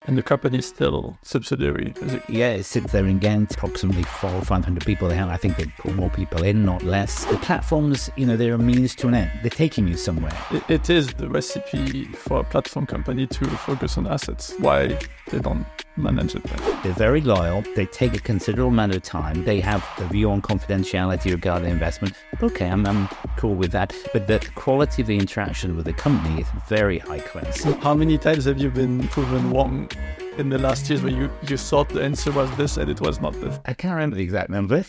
And the company is still subsidiary, is it? Yeah, it sits there in Ghent, approximately 400 or 500 people. I think they put more people in, not less. The platforms, they're a means to an end. They're taking you somewhere. It is the recipe for a platform company to focus on assets. Why they don't manage it then? They're very loyal. They take a considerable amount of time. They have a view on confidentiality regarding investment. Okay, I'm cool with that. But the quality of the interaction with the company is very high class. How many times have you been proven wrong in the last years where you thought the answer was this and it was not this? I can't remember the exact number.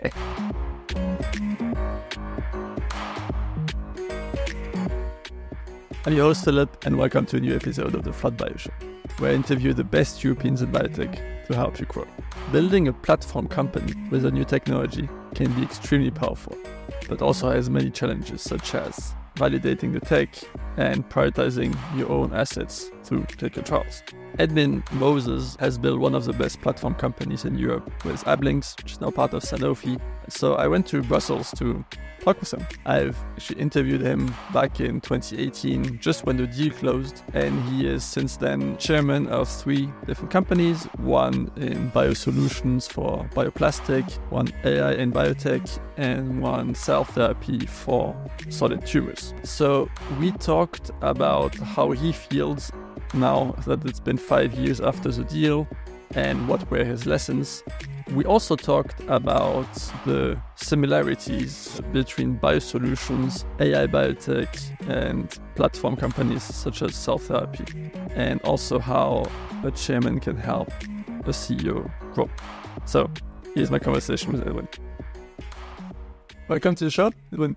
I'm your host Philip, and welcome to a new episode of the Fraud Bio Show, where I interview the best Europeans in biotech to help you grow. Building a platform company with a new technology can be extremely powerful, but also has many challenges such as validating the tech and prioritizing your own assets through clinical trials. Edwin Moses has built one of the best platform companies in Europe with Ablynx, which is now part of Sanofi. So I went to Brussels to talk with him. I've actually interviewed him back in 2018, just when the deal closed, and he is since then chairman of 3 different companies, one in biosolutions for bioplastic, one AI in biotech, and one cell therapy for solid tumors. So we talked about how he feels now that it's been 5 years after the deal and what were his lessons. We also talked about the similarities between biosolutions, AI biotech, and platform companies such as cell therapy, and also how a chairman can help a CEO grow. So here's my conversation with Edwin. Welcome to the show, Edwin.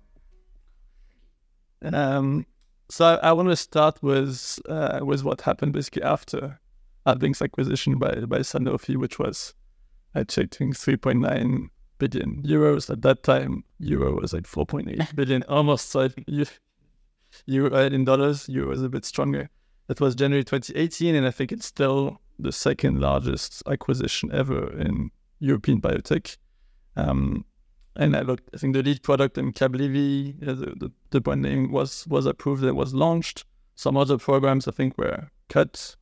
So I want to start with what happened basically after Ablynx acquisition by Sanofi, which was, I checked, 3.9 billion euros. At that time, euro was like 4.8 billion, almost. So euro in dollars, euro was a bit stronger. That was January 2018, and I think it's still the second largest acquisition ever in European biotech. And I think the lead product in Cablivi, the brand name was approved and was launched. Some other programs I think were cut.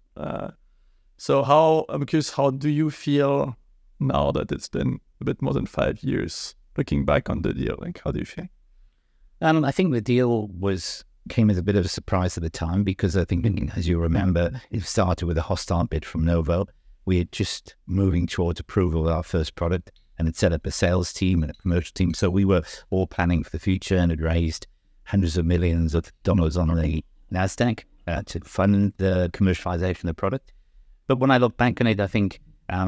So I'm curious, how do you feel now that it's been a bit more than 5 years, looking back on the deal? Like, how do you feel? I think the deal came as a bit of a surprise at the time, because I think, as you remember, it started with a hostile bid from Novo. We had just moving towards approval of our first product, and had set up a sales team and a commercial team. So we were all planning for the future and had raised hundreds of millions of dollars on the NASDAQ to fund the commercialization of the product. But when I look back on it, I think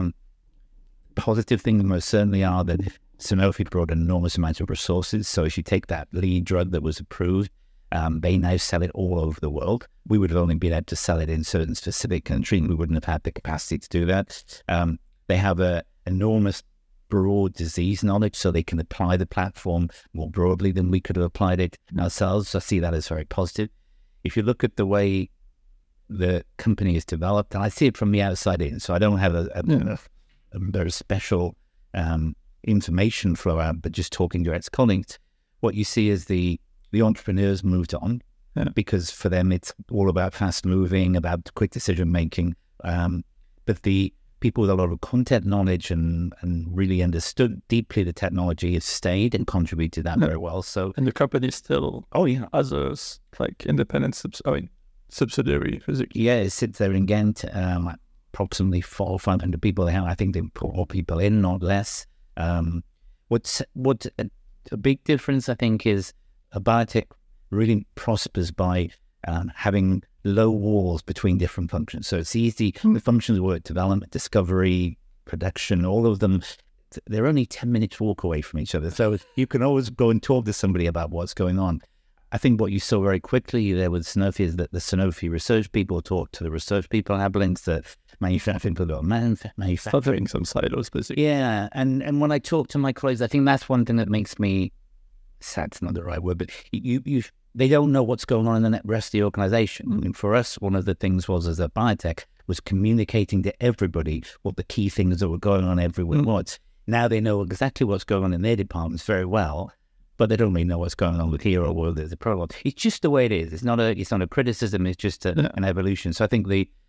positive things most certainly are that Sanofi brought an enormous amount of resources. So if you take that lead drug that was approved, they now sell it all over the world. We would have only been able to sell it in certain specific countries, and we wouldn't have had the capacity to do that. They have an enormous broad disease knowledge, so they can apply the platform more broadly than we could have applied it ourselves. I see that as very positive. If you look at the way the company is developed, and I see it from the outside in, so I don't have a very special information flow out, but just talking to ex-colleagues, what you see is the entrepreneurs moved on, because for them it's all about fast moving, about quick decision making, but the people with a lot of content knowledge and really understood deeply the technology has stayed and contributed to that very well. So, and the company still, as a like independent subsidiary physically. Yeah, it sits there in Ghent. Approximately 400 or 500 people. I think they put more people in, not less. What a big difference I think is a biotech really prospers by having low walls between different functions. So it's easy. The functions work, development, discovery, production, all of them, they're only 10 minutes walk away from each other. So you can always go and talk to somebody about what's going on. I think what you saw very quickly there with Sanofi is that the Sanofi research people talk to the research people at Ablynx, the manufacturing people are manufacturing some silos, basically. Yeah, and when I talk to my colleagues, I think that's one thing that makes me sad's not the right word, but they don't know what's going on in the rest of the organization. I mean, for us, one of the things was, as a biotech, was communicating to everybody what the key things that were going on everywhere was. Now they know exactly what's going on in their departments very well, but they don't really know what's going on with here or where there's a problem. It's just the way it is. It's not a criticism. It's just an evolution. So I think the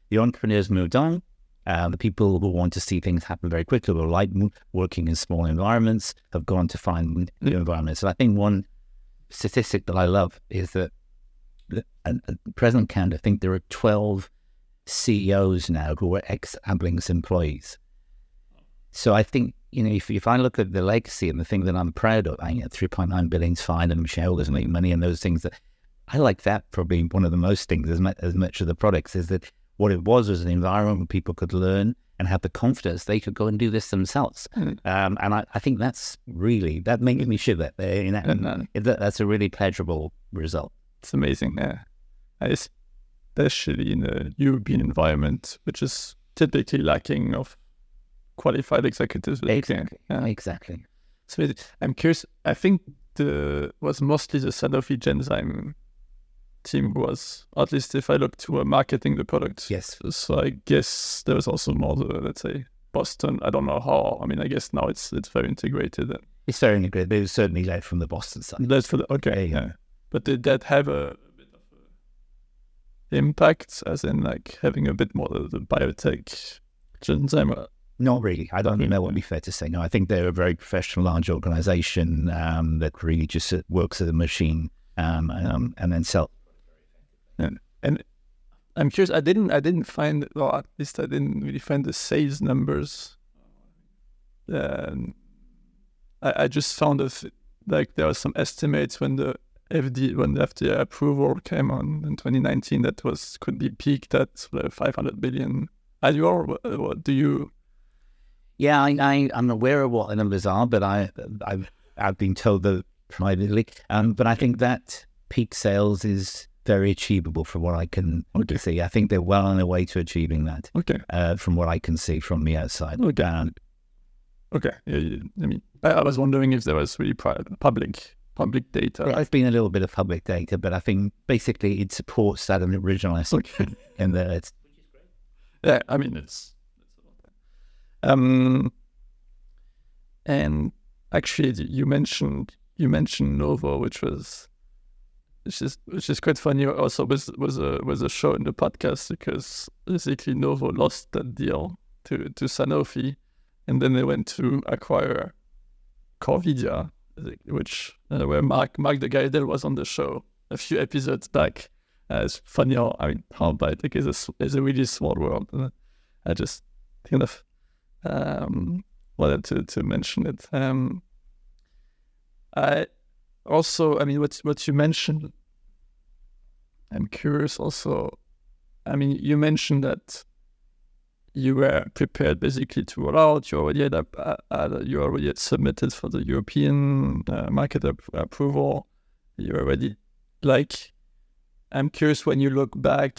The entrepreneurs moved on. The people who want to see things happen very quickly, who like working in small environments, have gone to find new environments. And I think one statistic that I love is that at present count, I think there are 12 CEOs now who are ex-Ablings employees. So I think, if I look at the legacy and the thing that I'm proud of, 3.9 billion is fine and shareholders make money and those things, that I like that probably one of the most things as much of the products is that what it was an environment where people could learn and have the confidence they could go and do this themselves. And I think that makes me shiver. That's a really pleasurable result. It's amazing, yeah. Especially in a European environment, which is typically lacking of qualified executives. Exactly. So I'm curious, I think was mostly the Sanofi Genzyme team was, at least if I look to marketing the product. Yes. So I guess there was also more let's say, Boston. I don't know how. I mean, I guess now it's very integrated. It's very integrated, but it was certainly led from the Boston side. Okay, yeah. But did that have a bit of impact, as in like having a bit more of the biotech Genzyme? Not really. I don't know what would be fair to say. No, I think they're a very professional, large organization that really just works as a machine and then sell. And I'm curious. I didn't find, or at least I didn't really find the sales numbers. I just found like there are some estimates when the FDA approval came on in 2019 that could be peaked at 500 billion annual. What do you? Yeah, I'm aware of what the numbers are, but I've been told that privately. But I think that peak sales is very achievable from what I can see. I think they're well on their way to achieving that. Okay. From what I can see from the outside. Okay. Okay. Yeah, I mean, I was wondering if there was really public data. There's been a little bit of public data, but I think basically it supports that original estimate. Okay. And it's yeah, I mean it's and actually you mentioned Novo, which is quite funny. Also was a show in the podcast because basically Novo lost that deal to Sanofi, and then they went to acquire Corvidia, which where Mark de Gaidel was on the show a few episodes back. It's funny how biotech is a really small world. I just kind of wanted to mention it. I mean, what you mentioned, I'm curious also. I mean, you mentioned that you were prepared basically to roll out. You already had submitted for the European market approval. You already I'm curious, when you look back,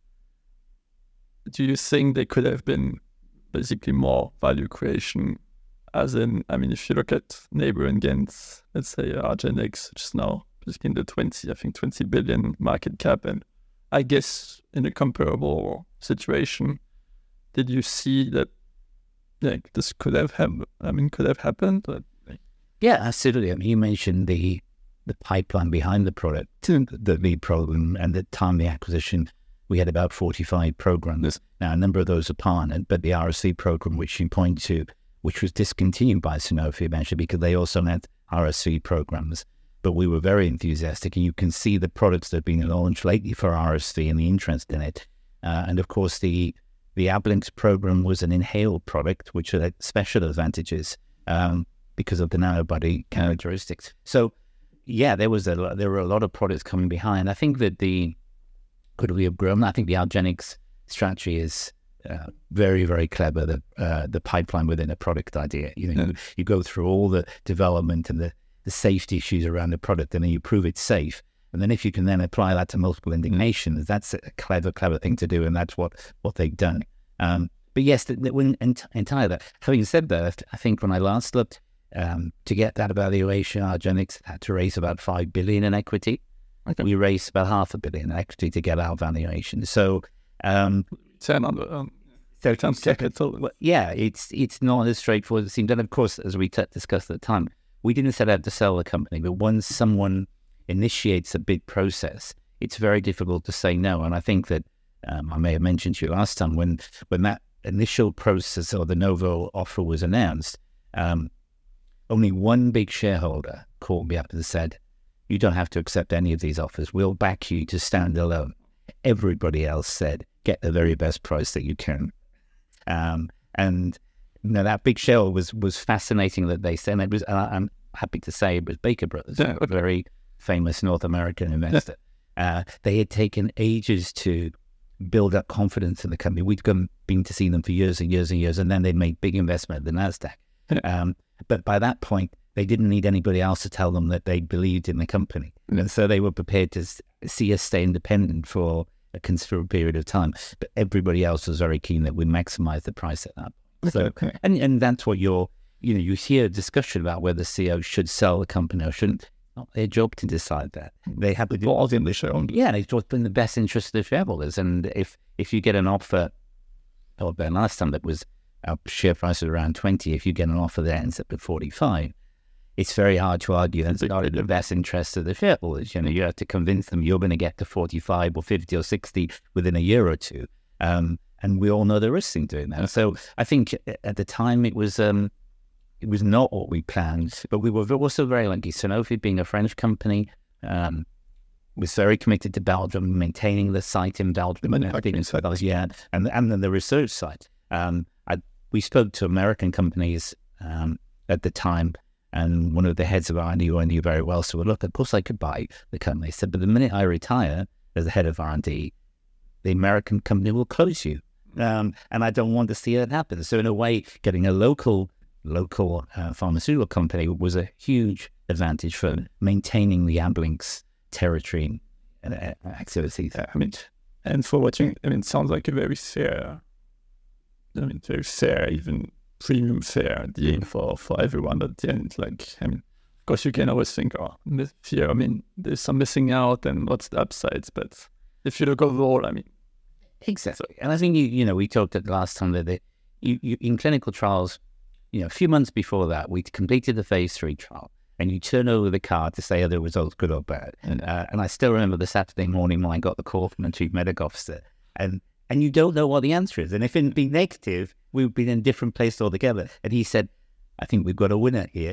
do you think there could have been basically more value creation? As in, I mean, if you look at Neighbor and Ghent, let's say argenx, which is now basically in the 20 billion market cap, and I guess in a comparable situation, did you see that this could have happened? Yeah, absolutely. I mean, you mentioned the pipeline behind the product, the lead program, and the time of the acquisition. We had about 45 programs. Yes. Now, a number of those are partnered, but the RSV program, which you point to, which was discontinued by Sanofi eventually because they also had RSV programs. But we were very enthusiastic, and you can see the products that have been launched lately for RSV and the interest in it. And of course, the Ablynx program was an inhaled product, which had special advantages because of the nanobody characteristics. So, yeah, there were a lot of products coming behind. I think that could we have grown? I think the Argenx strategy is very, very clever. The pipeline within a product idea. You go through all the development and the safety issues around the product, and then you prove it's safe. And then if you can then apply that to multiple indications, that's a clever thing to do, and that's what they've done. But yes, entirely that. Having said that, I think when I last looked, to get that evaluation, Argenx had to raise about 5 billion in equity. Okay. We raised about 500 million in equity to get our valuation. So, 10 on the capital. Yeah, it's not as straightforward as it seemed. And of course, as we discussed at the time, we didn't set out to sell the company, but once someone initiates a bid process, it's very difficult to say no. And I think that I may have mentioned to you last time when that initial process or the Novo offer was announced, only one big shareholder called me up and said, "You don't have to accept any of these offers. We'll back you to stand alone." Everybody else said, "Get the very best price that you can." And that big shareholder was fascinating that they said. It was, I'm happy to say, it was Baker Brothers, a very famous North American investor. They had taken ages to build up confidence in the company. We'd been to see them for years and years and years, and then they made big investment at the NASDAQ. But by that point, they didn't need anybody else to tell them that they believed in the company. And so they were prepared to see us stay independent for a considerable period of time. But everybody else was very keen that we maximize the price at that point. So, and that's what you hear a discussion about whether CEO should sell the company or shouldn't. It's not their job to decide that. They have the balls in the shareholders. Yeah, it's what's in the best interest of the shareholders. And if you get an offer, or the last time that was our share price was around 20, if you get an offer that ends up at 45, it's very hard to argue that's not in the best interest of the shareholders. You have to convince them you're going to get to 45 or 50 or 60 within a year or two. And we all know the risks in doing that. So I think at the time it was not what we planned, but we were also very lucky. Sanofi, being a French company, was very committed to Belgium, maintaining the site in Belgium. And then the research site. We spoke to American companies at the time, and one of the heads of R&D who I knew very well said, "Well, look, of course I could buy the company." He said, "But the minute I retire as the head of R&D, the American company will close you. And I don't want to see that happen." So in a way, getting a local pharmaceutical company was a huge advantage for maintaining the Ablynx territory and activities. And for what it sounds like a very fair, even premium fair deal for everyone at the end. Of course, you can always think, fear. There's some missing out, and what's the upsides? But if you look overall, exactly. And I think we talked at the last time that you in clinical trials, a few months before that, we completed the phase 3 trial, and you turn over the card to say are the results good or bad. And I still remember the Saturday morning when I got the call from the chief medical officer, and you don't know what the answer is. And if it'd been negative, we would be in a different place altogether. And he said, "I think we've got a winner here."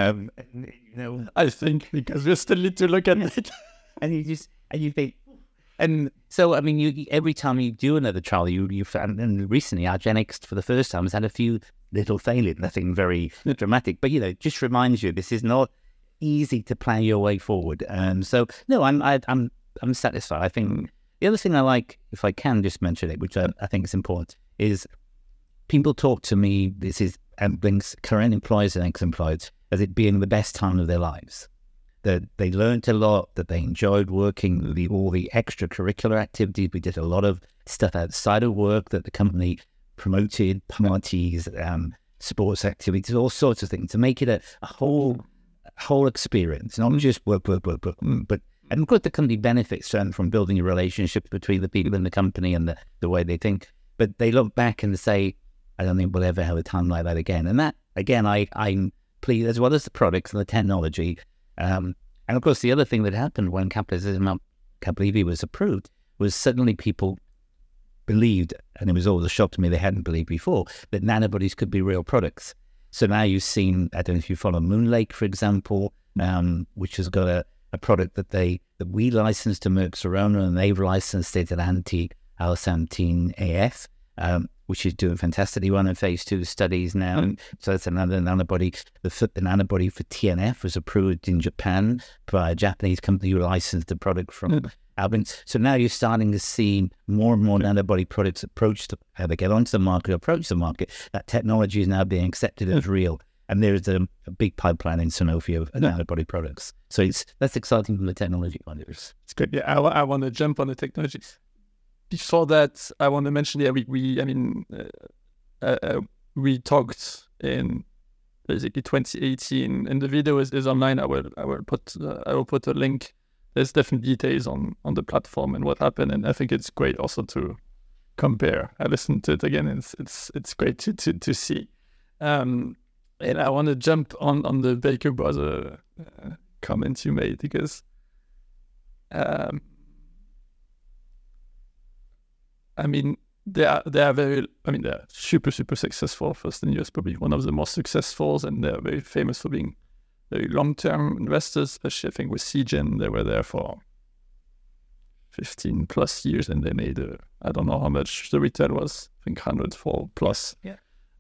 I think because we still need to look at it. and you think, and so every time you do another trial, and recently argenx for the first time has had a few little failures, nothing very dramatic, but just reminds you this is not easy to plan your way forward. So no, I'm satisfied. I think the other thing I like, if I can just mention it, which I think is important, is people talk to me. This is Ablynx current employees and ex-employees as it being the best time of their lives. That they learned a lot, that they enjoyed working, all the extracurricular activities. We did a lot of stuff outside of work that the company promoted, parties, sports activities, all sorts of things to make it a whole experience, not just work. But and of course, the company benefits from building a relationship between the people in the company and the way they think. But they look back and say, "I don't think we'll ever have a time like that again." And that, again, I'm pleased, as well as the products and the technology. And of course, the other thing that happened when Cablivi was approved was suddenly people believed, and it was always a shock to me they hadn't believed before, that nanobodies could be real products. So now you've seen, I don't know if you follow MoonLake, for example, which has got a product that we licensed to Merck Serono, and they've licensed it at anti-IL-17 AF, which is doing fantastically well in phase 2 studies now. So that's another nanobody. The nanobody for TNF was approved in Japan by a Japanese company who licensed the product from Ablynx. So now you're starting to see more and more nanobody products how they get onto the market, approach the market. That technology is now being accepted as real. And there's a big pipeline in Sanofi of nanobody products. So that's exciting from the technology point of view. It's good. Yeah, I want to jump on the technology. Before that, I want to mention, we talked in basically 2018, and the video is online. I will put a link. There's different details on the platform and what happened, and I think it's great also to compare. I listened to it again, and it's great to see. And I want to jump on the Baker brother comments you made, because I mean, they're super, super successful. First in the US, probably one of the most successful, and they're very famous for being very long-term investors. Especially, I think with Seagen, they were there for 15 plus years, and they made I don't know how much the return was. I think 104 plus. Yeah.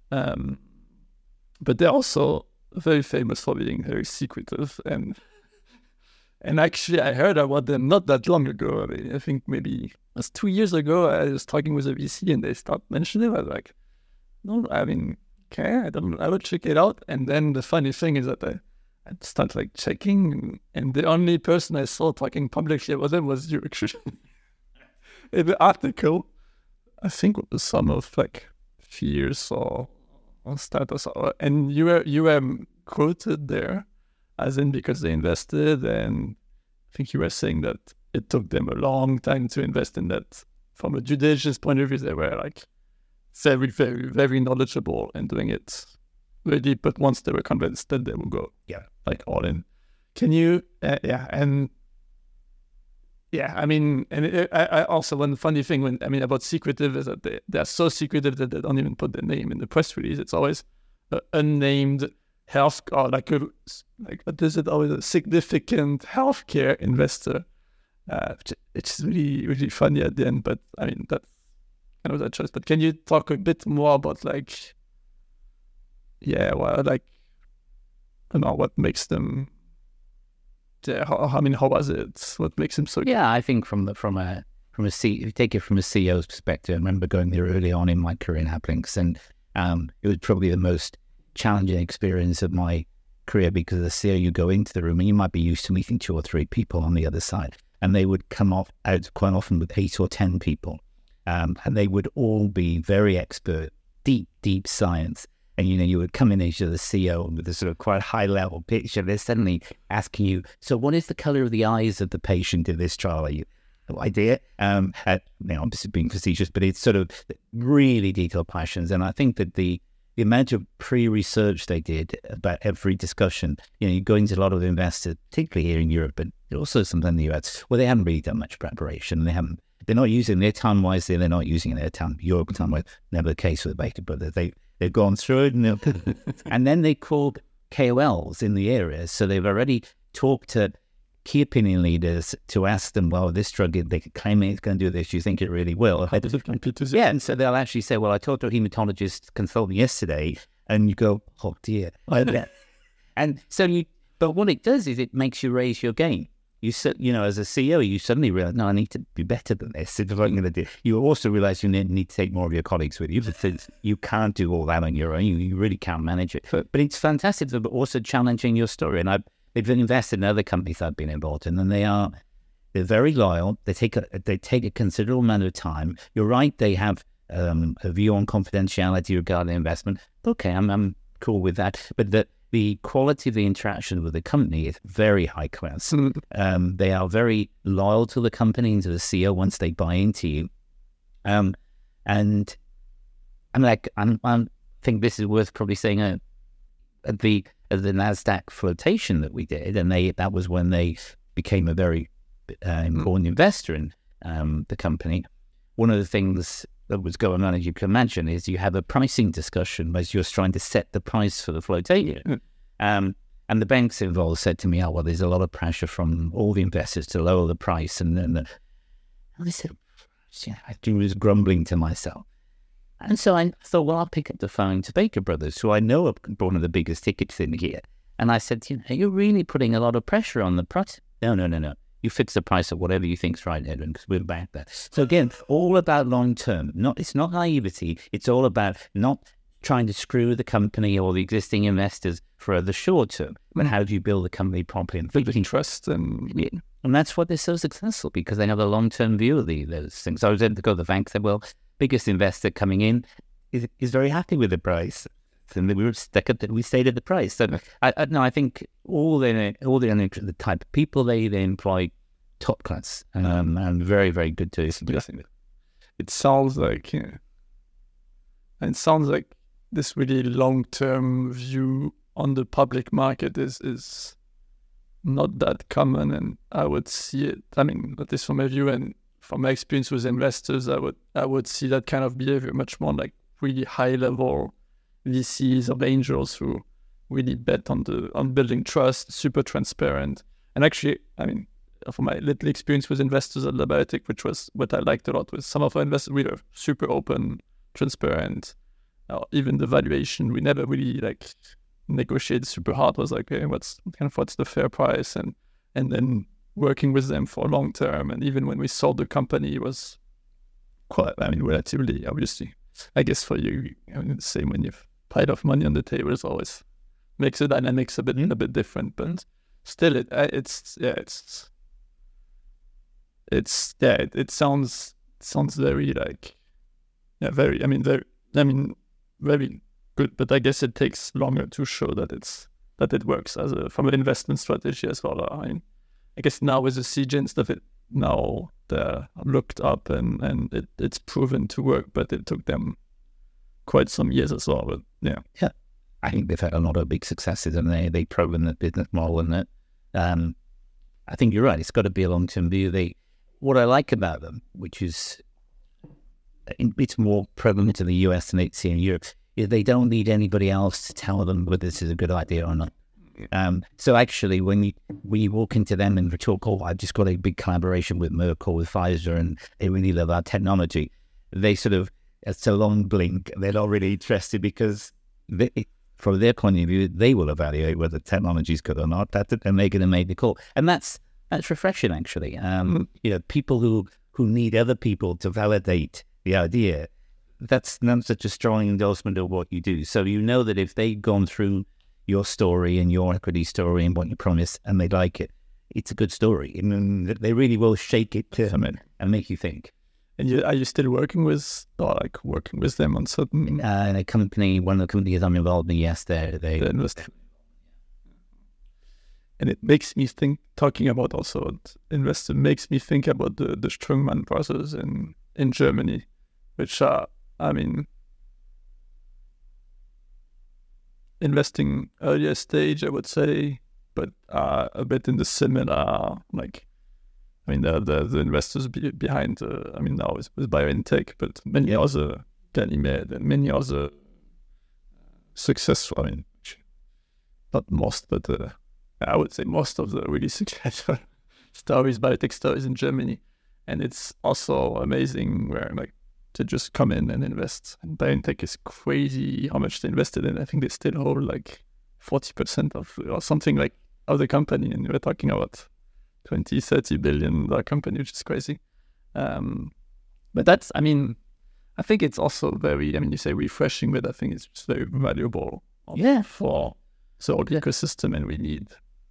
But they're also very famous for being very secretive, and actually I heard about them not that long ago. I mean, I think maybe it was 2 years ago. I was talking with a VC and they started mentioning it. I was like, no, I mean, okay, I will check it out. And then the funny thing is that I start like checking, and the only person I saw talking publicly about them was you, actually. In the article, I think it was some of like fears or status, and you were quoted there, as in because they invested, and I think you were saying that it took them a long time to invest in that. From a due diligence point of view, they were like very, very, very knowledgeable and doing it very deep. But once they were convinced, that they will go, like all in. Can you, I mean, and I also, one funny thing about secretive is that they're so secretive that they don't even put their name in the press release. It's always unnamed health, or what is it? Always a significant healthcare investor. It's really, really funny at the end. But I mean, that's kind of that choice. But can you talk a bit more about what makes them? How was it? What makes him so? Yeah, I think if you take it from a CEO's perspective, I remember going there early on in my career in Applinks, and it was probably the most challenging experience of my career, because as a CEO, you go into the room and you might be used to meeting 2 or 3 people on the other side, and they would come out quite often with 8 or 10 people, and they would all be very expert, deep science. And, you would come in as the CEO with a sort of quite high-level picture. They're suddenly asking you, so what is the color of the eyes of the patient in this trial? Are you no idea? Obviously being facetious, but it's sort of really detailed questions. And I think that the amount of pre-research they did about every discussion, you go into a lot of investors, particularly here in Europe, but also sometimes in the US, where they haven't really done much preparation. They're not using their time wisely, they're not using their time, Europe time wisely. Never the case with the Baker brothers. They've gone through it, and then they called KOLs in the area. So they've already talked to key opinion leaders to ask them, well, this drug, they claim it's going to do this. Do you think it really will? Yeah, and so they'll actually say, well, I talked to a hematologist consultant yesterday, and you go, oh dear. And so but what it does is it makes you raise your game. As a CEO, you suddenly realize, no, I need to be better than this. If I'm going to do, you also realize you need to take more of your colleagues with you, because you can't do all that on your own. You really can't manage it. But it's fantastic, but also challenging your story. And they've invested in other companies I've been involved in, and they're very loyal. They take a considerable amount of time. You're right; they have a view on confidentiality regarding investment. Okay, I'm cool with that. But the quality of the interaction with the company is very high class. They are very loyal to the company and to the CEO once they buy into you. And I think this is worth probably saying at the NASDAQ flotation that we did, and that was when they became a very important investor in the company. One of the things that was going on, as you can imagine, is you have a pricing discussion as you're trying to set the price for the flotation. And the banks involved said to me, oh, well, there's a lot of pressure from all the investors to lower the price. And I said, I was grumbling to myself. And so I thought, well, I'll pick up the phone to Baker Brothers, who I know are one of the biggest tickets in here. And I said, you're really putting a lot of pressure on the price. No. You fix the price at whatever you think's right, Edwin, because we're back there. So again, all about long-term. It's not naivety. It's all about not trying to screw the company or the existing investors for the short term. But how do you build the company properly and building trust? And that's what they're so successful, because they have a long-term view of those things. I was able to go to the bank and say, well, biggest investor coming in is very happy with the price. And we stayed at the price. So I think all the type of people they employ, top class, and very, very good too. It sounds like this really long-term view on the public market is not that common, and I would see it. I mean, at least from my view, and from my experience with investors, I would see that kind of behavior much more like really high level VCs or angels who really bet on building trust, super transparent. And actually, I mean, from my little experience with investors at Labiotech, which was what I liked a lot, with some of our investors, we were super open, transparent. Even the valuation, we never really like negotiated super hard. It was like, okay, what's the fair price, and then working with them for long term. And even when we sold the company, it was quite, I mean, relatively, obviously, I guess for you, I mean, the same when you've piled of money on the table, it always makes the dynamics a bit different. But still, it sounds very like, very good. But I guess it takes longer to show that it works from an investment strategy as well. I mean, I guess now with the CJ and stuff, now they're looked up and it's proven to work, but it took them quite some years as well. But yeah. I think they've had a lot of big successes, and they've proven the business model, and that I think you're right. It's got to be a long-term view. What I like about them, which is it's more prevalent in the US than it's in Europe, is they don't need anybody else to tell them whether this is a good idea or not. So actually, when you walk into them and talk, I've just got a big collaboration with Merck or with Pfizer, and they really love our technology, they sort of, it's a long blink. They're not really interested because from their point of view, they will evaluate whether the technology is good or not, and they're going to make the call. And that's refreshing, actually. You know, people who need other people to validate the idea, that's not such a strong endorsement of what you do. So you know that if they've gone through your story and your equity story and what you promise, and they like it, it's a good story. I mean, they really will shake it to them and make you think. And are you still working with them on certain? A company, one of the companies I'm involved in, yes, they invest. And it makes me think, talking about also investor, makes me think about the Strungmann brothers in Germany, which are, I mean, investing earlier stage, I would say, but a bit in the similar, like, I mean, the investors behind, I mean, now it's with BioNTech, but many other, Ganymed, and many other successful, I mean, not most, but I would say most of the really successful biotech stories in Germany. And it's also amazing where, like, to just come in and invest. And BioNTech is crazy how much they invested in. I think they still hold like 40% or something like of the company. And we're talking about 20-30 billion company, which is crazy. But that's, I mean, I think it's also very, I mean, you say refreshing, but I think it's just very valuable for the whole ecosystem. And we need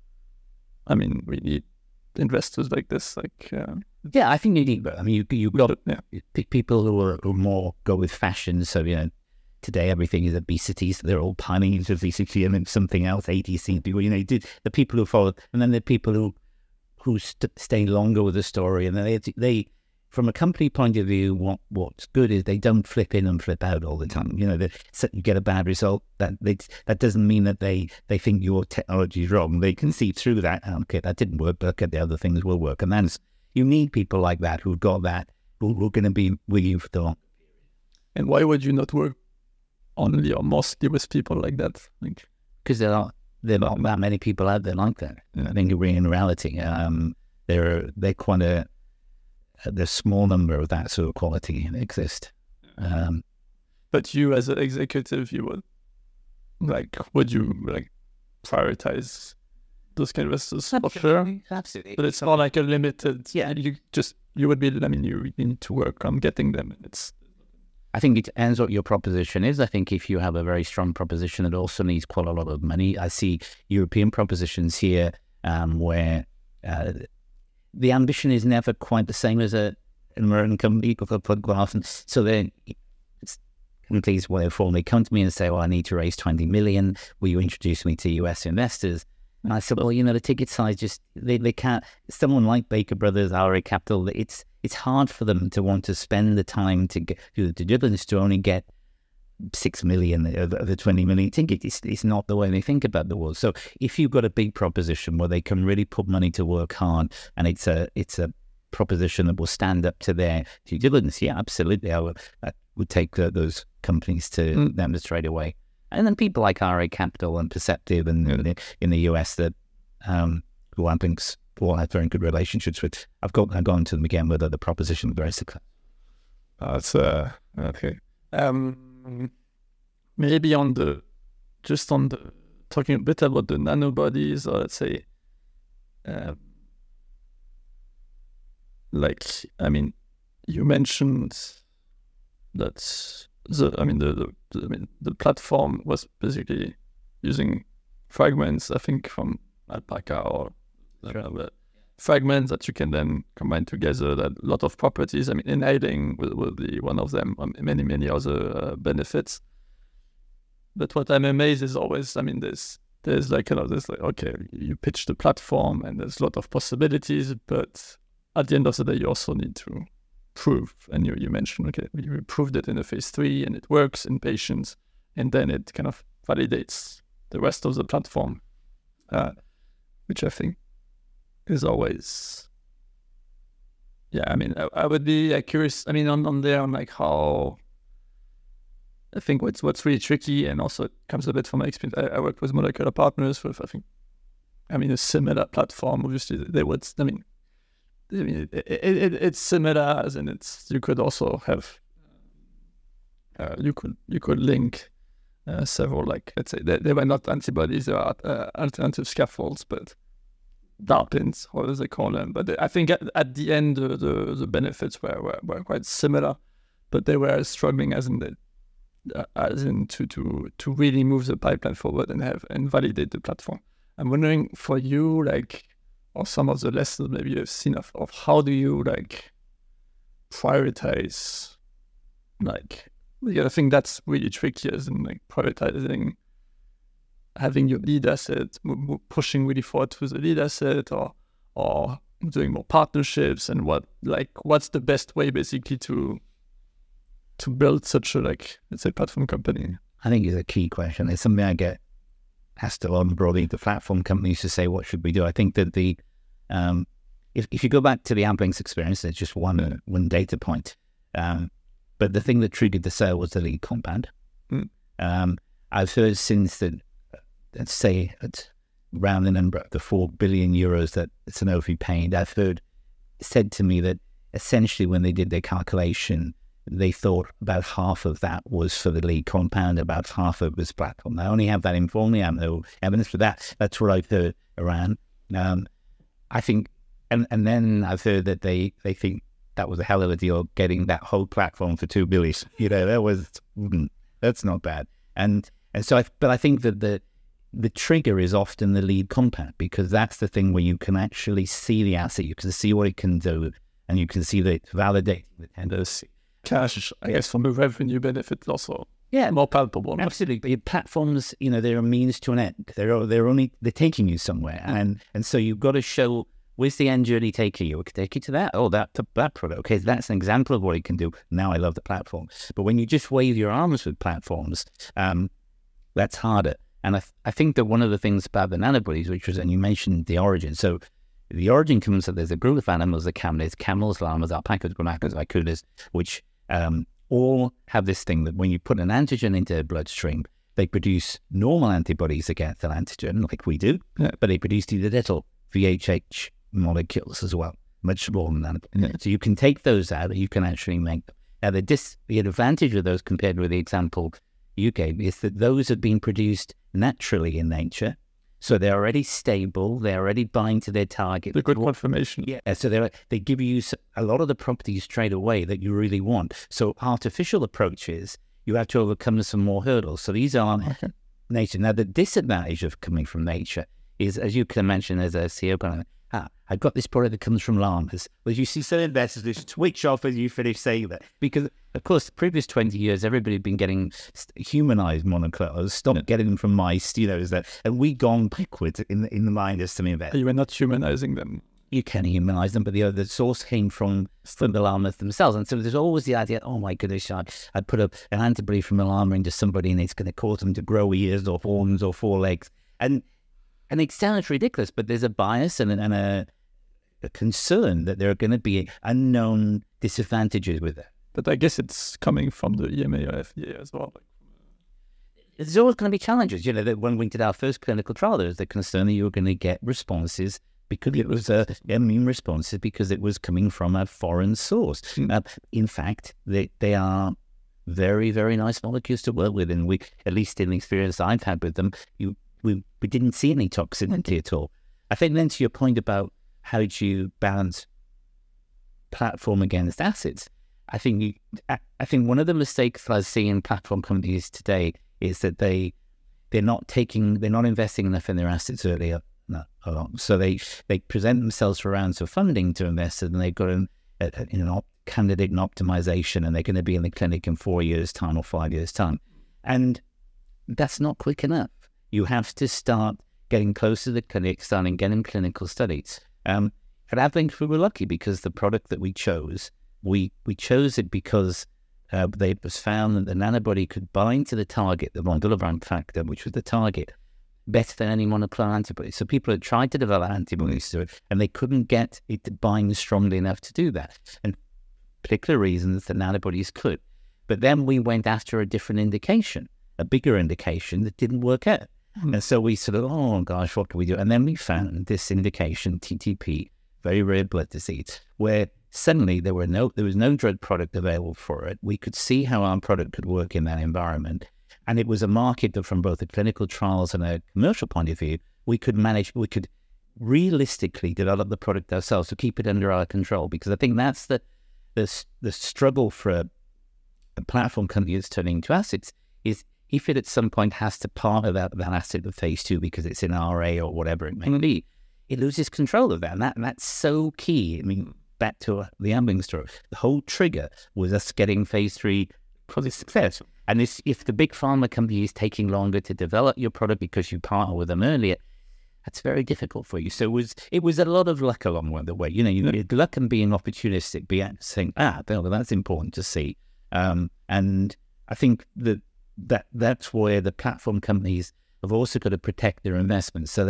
investors like this, like... I think you need, I mean, you got people who more go with fashion. So, you know, today everything is obesity, so they're all piling into obesity and then something else, ADC people, you know, the people who follow, and then the people who stay longer with the story. And then they from a company point of view, what's good is they don't flip in and flip out all the time. You know, you get a bad result, that doesn't mean that they think your technology is wrong. They can see through that. Okay, that didn't work, but okay, the other things will work. And you need people like that who've got that, who are going to be with you for the long. And why would you not work only or mostly with people like that? Because there are that many people out there like that. I think in reality, they're quite a small number of that sort of quality exist. But you, as an executive, would you prioritize those kind of investors? Absolutely, absolutely. But it's not like a limited. Yeah, you would be. I mean, you need to work on getting them. I think it depends what your proposition is. I think if you have a very strong proposition, it also needs quite a lot of money. I see European propositions here where the ambition is never quite the same as an American company. So then companies will formally come to me and say, well, I need to raise 20 million. Will you introduce me to US investors? And I said, well, you know, the ticket size just, they can't, someone like Baker Brothers, RA Capital, it's hard for them to want to spend the time to get through the due diligence to only get 6 million of the 20 million ticket. It's not the way they think about the world. So if you've got a big proposition where they can really put money to work hard and it's a proposition that will stand up to their due diligence, yeah, absolutely. I would take those companies to them straight away. And then people like RA Capital and Perceptive and in the US that who I think all have very good relationships with. I've gone to them again with other propositions very successful. That's okay. Maybe talking a bit about the nanobodies, or let's say, you mentioned that the platform was basically using fragments, I think, from alpaca or fragments that you can then combine together. That a lot of properties. Inhaling will be one of them. Many other benefits. But what I'm amazed is always, there's okay, you pitch the platform and there's a lot of possibilities, but at the end of the day, you also need to prove. And you mentioned, okay, you proved it in a phase 3 and it works in patients, and then it kind of validates the rest of the platform, which I think is always, I would be curious, on how, I think what's really tricky, and also it comes a bit from my experience. I work with Molecular Partners with, I think, a similar platform. Obviously, it's similar, as in you could also have, you could link several, let's say, they were not antibodies, they are alternative scaffolds, but DARPins, or as they call them. But I think at the end, the benefits were quite similar, but they were struggling to really move the pipeline forward and validate the platform. I'm wondering for you, or some of the lessons maybe you've seen of how do you prioritize, I think that's really tricky, as in prioritizing, having your lead asset, pushing really forward with the lead asset, or doing more partnerships, and what's the best way basically to build such a, let's say, platform company? I think it's a key question. It's something I get asked a lot broadly. The platform companies to say, what should we do? I think that if you go back to the Amplink's experience, there's just one data point. But the thing that triggered the sale was the lead compound. I've heard since that, let's say, at round the number of the 4 billion euros that Sanofi paid, I've heard said to me that essentially when they did their calculation, they thought about half of that was for the lead compound, about half of it was platform. I only have that informally. I have no evidence for that. That's what I've heard around. I think, and then I've heard that they think that was a hell of a deal, getting that whole platform for 2 billion. That's not bad. And so, but I think that the trigger is often the lead compound, because that's the thing where you can actually see the asset, you can see what it can do, and you can see that it's validating the tenders. Cash, I guess, from a revenue benefit also. Yeah, more palpable. Absolutely. But your platforms, they're a means to an end. They're taking you somewhere. And so you've got to show, where's the end journey taking you? It could take you to that. Oh, that product. Okay, that's an example of what it can do. Now I love the platform. But when you just wave your arms with platforms, that's harder. And I think that one of the things about the nanobodies, which was, and you mentioned the origin. So the origin comes that there's a group of animals, the camels, llamas, alpacas, guanacos, vicunas, which all have this thing that when you put an antigen into their bloodstream, they produce normal antibodies against an antigen, like we do, but they produce these little VHH molecules as well, much smaller than antibodies. So you can take those out, and you can actually make them. Now, the advantage of those compared with the example you gave is that those have been produced naturally in nature. So they're already stable. They're already bind to their target. The good conformation. Yeah. So they give you a lot of the properties straight away that you really want. So artificial approaches, you have to overcome some more hurdles. So these are nature. Now, the disadvantage of coming from nature is, as you can mention as a CEO planner, I've got this product that comes from llamas. Well, you see some investors just switch off as you finish saying that. Because, of course, the previous 20 years, everybody had been getting humanized monoclonals, stopped getting them from mice, and we've gone backwards in the mind of some investors. You were not humanizing them. You can humanize them, but the source came from the llamas themselves. And so there's always the idea, oh my goodness, I put an antibody from a llama into somebody and it's going to cause them to grow ears or horns or 4 legs. And it sounds ridiculous, but there's a bias and concern that there are going to be unknown disadvantages with it. But I guess it's coming from the EMA or FDA as well. There's always going to be challenges. That when we did our first clinical trial, there was the concern that you were going to get responses because it was immune responses because it was coming from a foreign source. In fact, they are very, very nice molecules to work with, and we, at least in the experience I've had with them, we didn't see any toxicity at all. I think then to your point about how do you balance platform against assets, I think one of the mistakes I see in platform companies today is that they're not investing enough in their assets earlier along. So they present themselves for rounds of funding to investors, and they've got a candidate and optimization, and they're going to be in the clinic in 4 years' time or 5 years' time. And that's not quick enough. You have to start getting closer to the clinic, starting getting clinical studies. At Ablynx, we were lucky because the product that we chose, we chose it because it was found that the nanobody could bind to the target, the von Willebrand factor, which was the target, better than any monoclonal antibody. So people had tried to develop antibodies to it, and they couldn't get it to bind strongly enough to do that. And particular reasons that nanobodies could. But then we went after a different indication, a bigger indication that didn't work out. And so we sort of, oh gosh, what can we do? And then we found this indication, TTP, very rare blood disease, where suddenly there was no drug product available for it. We could see how our product could work in that environment. And it was a market that from both a clinical trials and a commercial point of view, we could realistically develop the product ourselves to keep it under our control. Because I think that's the struggle for a platform company that's turning into assets is if it at some point has to partner that asset with phase 2 because it's in RA or whatever it may be, it loses control of that. And that's so key. I mean, back to the Ablynx story, the whole trigger was us getting phase 3 probably success. And if the big pharma company is taking longer to develop your product because you partner with them earlier, that's very difficult for you. So it was a lot of luck along the way. You need luck and being opportunistic, saying, well, that's important to see. And I think that's where the platform companies have also got to protect their investments. So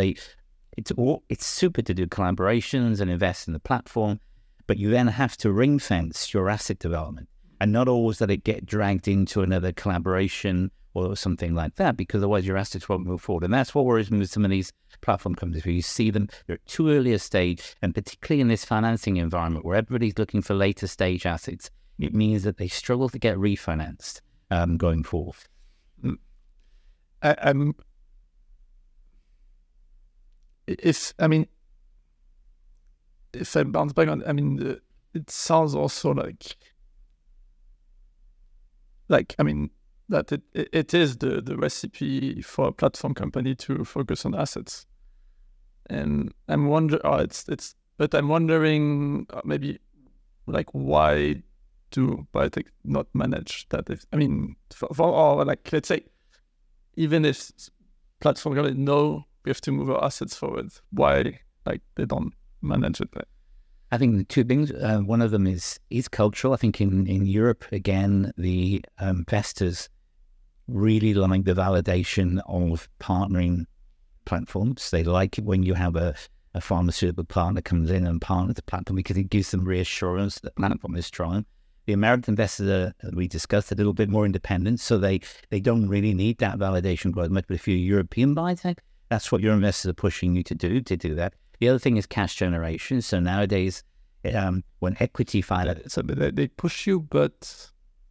it's super to do collaborations and invest in the platform, but you then have to ring fence your asset development and not always let it get dragged into another collaboration or something like that, because otherwise your assets won't move forward. And that's what worries me with some of these platform companies, where you see them, they're at too early a stage, and particularly in this financing environment where everybody's looking for later stage assets, it means that they struggle to get refinanced going forward. If I bounce back on, it sounds also that it is the recipe for a platform company to focus on assets, and I'm wondering, I'm wondering maybe why do biotech not manage that? Let's say, even if platform companies know we have to move our assets forward, why they don't manage it? I think the two things, one of them is cultural. I think in Europe, again, the investors really like the validation of partnering platforms. They like it when you have a pharmaceutical partner comes in and partners the platform, because it gives them reassurance that the platform is strong. The American investors are, we discussed, a little bit more independent, so they don't really need that validation quite much. But if you're a European biotech, that's what your investors are pushing you to do that. The other thing is cash generation. So nowadays, when equity finance... So they push you, but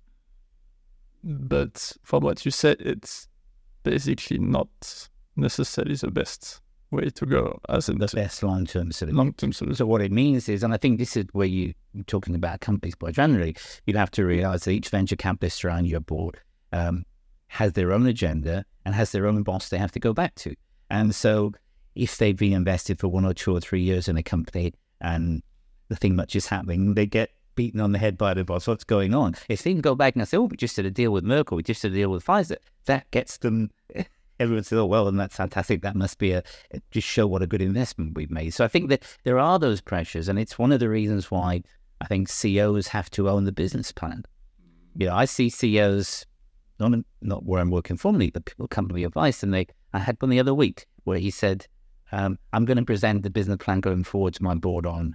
from what you said, it's basically not necessarily the best way to go as in the best long-term solution. Long-term solution. So what it means is, and I think this is where you're talking about companies more generally, you have to realize that each venture capitalist around your board has their own agenda and has their own boss they have to go back to. And so if they've been invested for 1 or 2 or 3 years in a company and nothing much is happening, they get beaten on the head by the boss. What's going on? If they can go back and say, we just did a deal with Merck, or we just did a deal with Pfizer, that gets them... Everyone says, well, and that's fantastic. That must be just show what a good investment we've made. So I think that there are those pressures, and it's one of the reasons why I think CEOs have to own the business plan. I see CEOs, not where I'm working formally, but people come to me advice, and I had one the other week where he said, I'm going to present the business plan going forward to my board on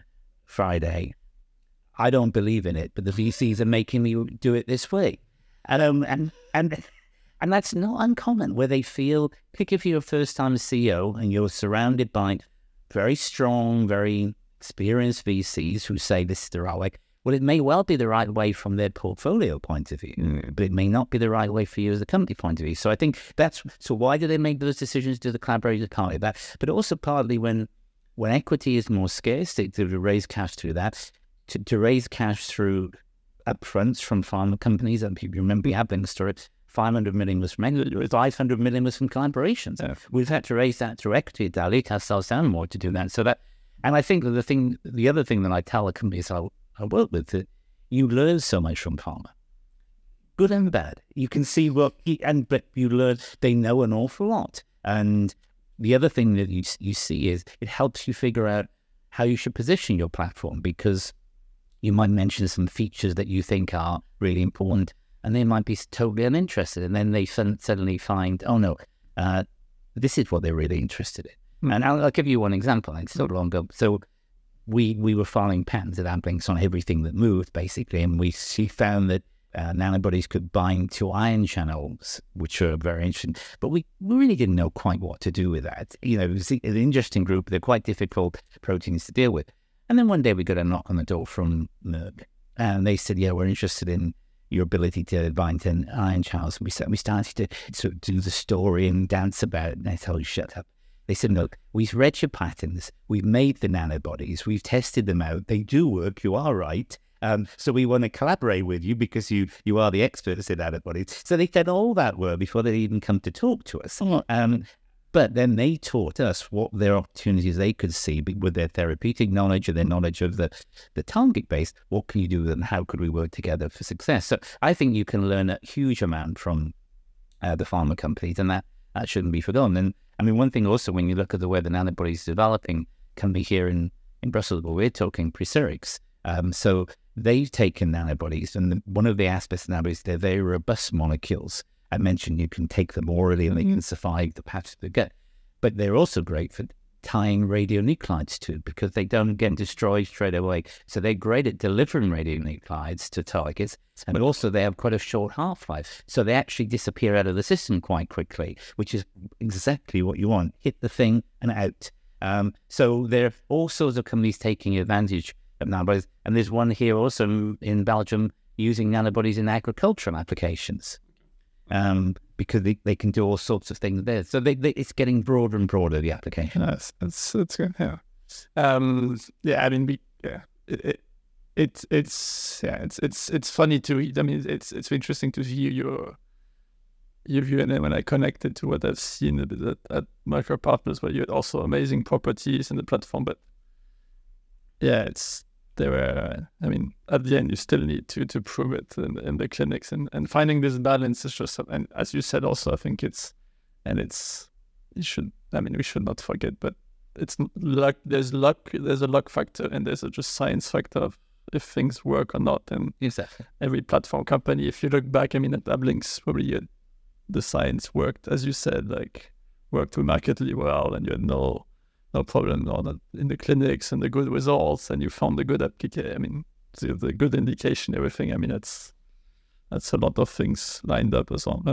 Friday. I don't believe in it, but the VCs are making me do it this way. And that's not uncommon, where they feel, pick if you're a first-time CEO and you're surrounded by very strong, very experienced VCs who say this is the right way. Well, it may well be the right way from their portfolio point of view, but it may not be the right way for you as a company point of view. So I think so why do they make those decisions? Do the collaborators partly that? But also partly when equity is more scarce, to raise cash through that, to raise cash through upfronts from pharma companies. And people remember the Ablink story, 500 million was from equity, 500 million was from collaborations. Yeah. We've had to raise that through equity, dilute ourselves down more to do that. So that, and I think the other thing that I tell the companies I work with, that you learn so much from pharma, good and bad. You can see but you learn, they know an awful lot. And the other thing that you see is it helps you figure out how you should position your platform, because you might mention some features that you think are really important, and they might be totally uninterested. And then they suddenly find, oh no, this is what they're really interested in. And I'll give you one example. It's not long ago. So we were filing patents at Ablink on everything that moved, basically, and we found that nanobodies could bind to ion channels, which are very interesting. But we really didn't know quite what to do with that. It was an interesting group. They're quite difficult proteins to deal with. And then one day we got a knock on the door from Merck, and they said, yeah, we're interested in your ability to bind to ion channels. And we started to sort of do the story and dance about it. And I told you, shut up. They said, look, we've read your patents, we've made the nanobodies, we've tested them out, they do work, you are right. So we want to collaborate with you because you are the experts in nanobodies. So they did all that work before they even come to talk to us. But then they taught us what their opportunities they could see with their therapeutic knowledge and their knowledge of the target base. What can you do with them? How could we work together for success? So I think you can learn a huge amount from the pharma companies, and that shouldn't be forgotten. And I mean, one thing also, when you look at the way the nanobody is developing, can be here in Brussels, where we're talking Precerix. So they've taken nanobodies, and one of the aspects of nanobodies, they're very robust molecules. I mentioned you can take them orally and they can survive the path of the gut. But they're also great for tying radionuclides to, because they don't get destroyed straight away. So they're great at delivering radionuclides to targets, but also they have quite a short half-life. So they actually disappear out of the system quite quickly, which is exactly what you want. Hit the thing and out. So there are all sorts of companies taking advantage of nanobodies. And there's one here also in Belgium using nanobodies in agricultural applications. Because they can do all sorts of things there. So it's getting broader and broader, the application. Yes, it's good. Yeah. Yeah. I mean, it's funny to read. I mean, it's interesting to hear your view, and then when I connected to what I've seen at Micro Partners, where you had also amazing properties in the platform, but yeah, I mean, at the end, you still need to prove it in the clinics, and finding this balance is just, and as you said also, I think we should not forget, but it's luck. There's luck. There's a luck factor, and there's a just science factor of if things work or not. And exactly. Every platform company, if you look back, I mean, at Ablink's probably the science worked, as you said, like worked remarkably well, and you had no problem in the clinics and the good results, and you found the good application. I mean, the good indication, everything. I mean, that's a lot of things lined up as well.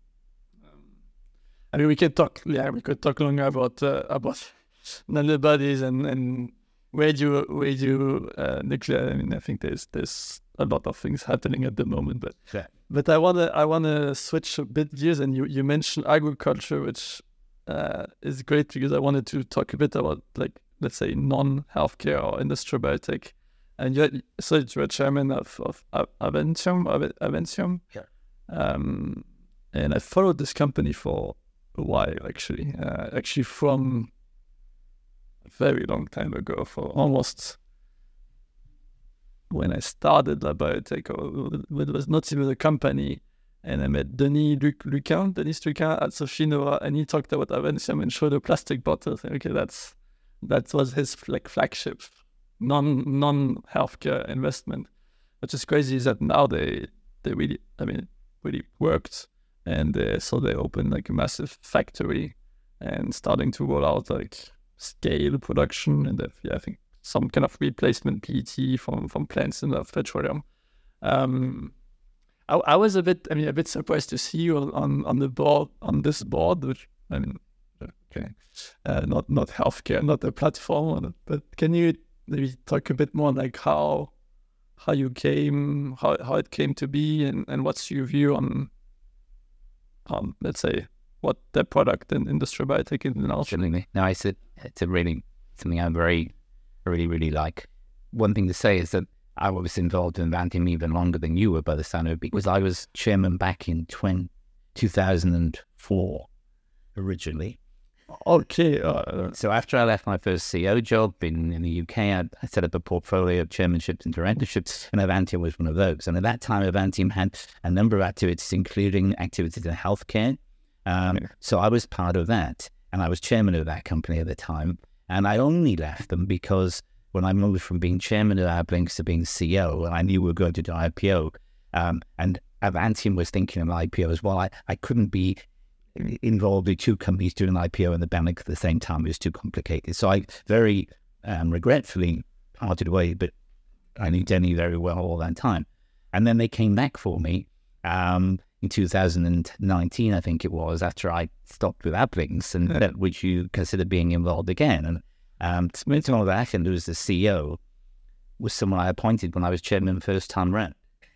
I mean, we could talk longer about nanobodies and radio nuclear. I mean, I think there's a lot of things happening at the moment, but I wanna switch a bit gears, and you mentioned agriculture, which is great, because I wanted to talk a bit about, like, let's say, non-healthcare or industrial biotech. And you're a chairman of Aventium. Yeah. And I followed this company for a while, actually from a very long time ago, for almost when I started La Biotech, or it was not even a company. And I met Denis Lucan at Sophie Nova, and he talked about Aventium and showed a plastic bottle. Okay, that was his flagship non-healthcare investment. Which is crazy is that now they really, I mean, really worked, and so they opened like a massive factory and starting to roll out like scale production, and I think some kind of replacement PET from plants and of petroleum. I was a bit surprised to see you on this board, which not healthcare, not the platform, but can you maybe talk a bit more like how you came, how it came to be, and what's your view on let's say what the product and Industrial Biotech is now? Absolutely. No, it's a really something I really like. One thing to say is that I was involved in Avantium even longer than you were by the sound of it, because I was chairman back in 2004 originally. Okay. So after I left my first CEO job in the UK, I set up a portfolio of chairmanships and directorships, and Avantium was one of those. And at that time, Avantium had a number of activities, including activities in healthcare. So I was part of that, and I was chairman of that company at the time. And I only left them because when I moved from being chairman of Ablinks to being CEO, and I knew we were going to do IPO, and Avantium was thinking of IPO as well, I couldn't be involved with two companies doing an IPO and the Benelux at the same time. It was too complicated. So I very regretfully parted way, but I knew Denny very well all that time. And then they came back for me in 2019, I think it was, after I stopped with Ablinks, and that which you consider being involved again. And to all that, and there was the CEO was someone I appointed when I was chairman the first time round.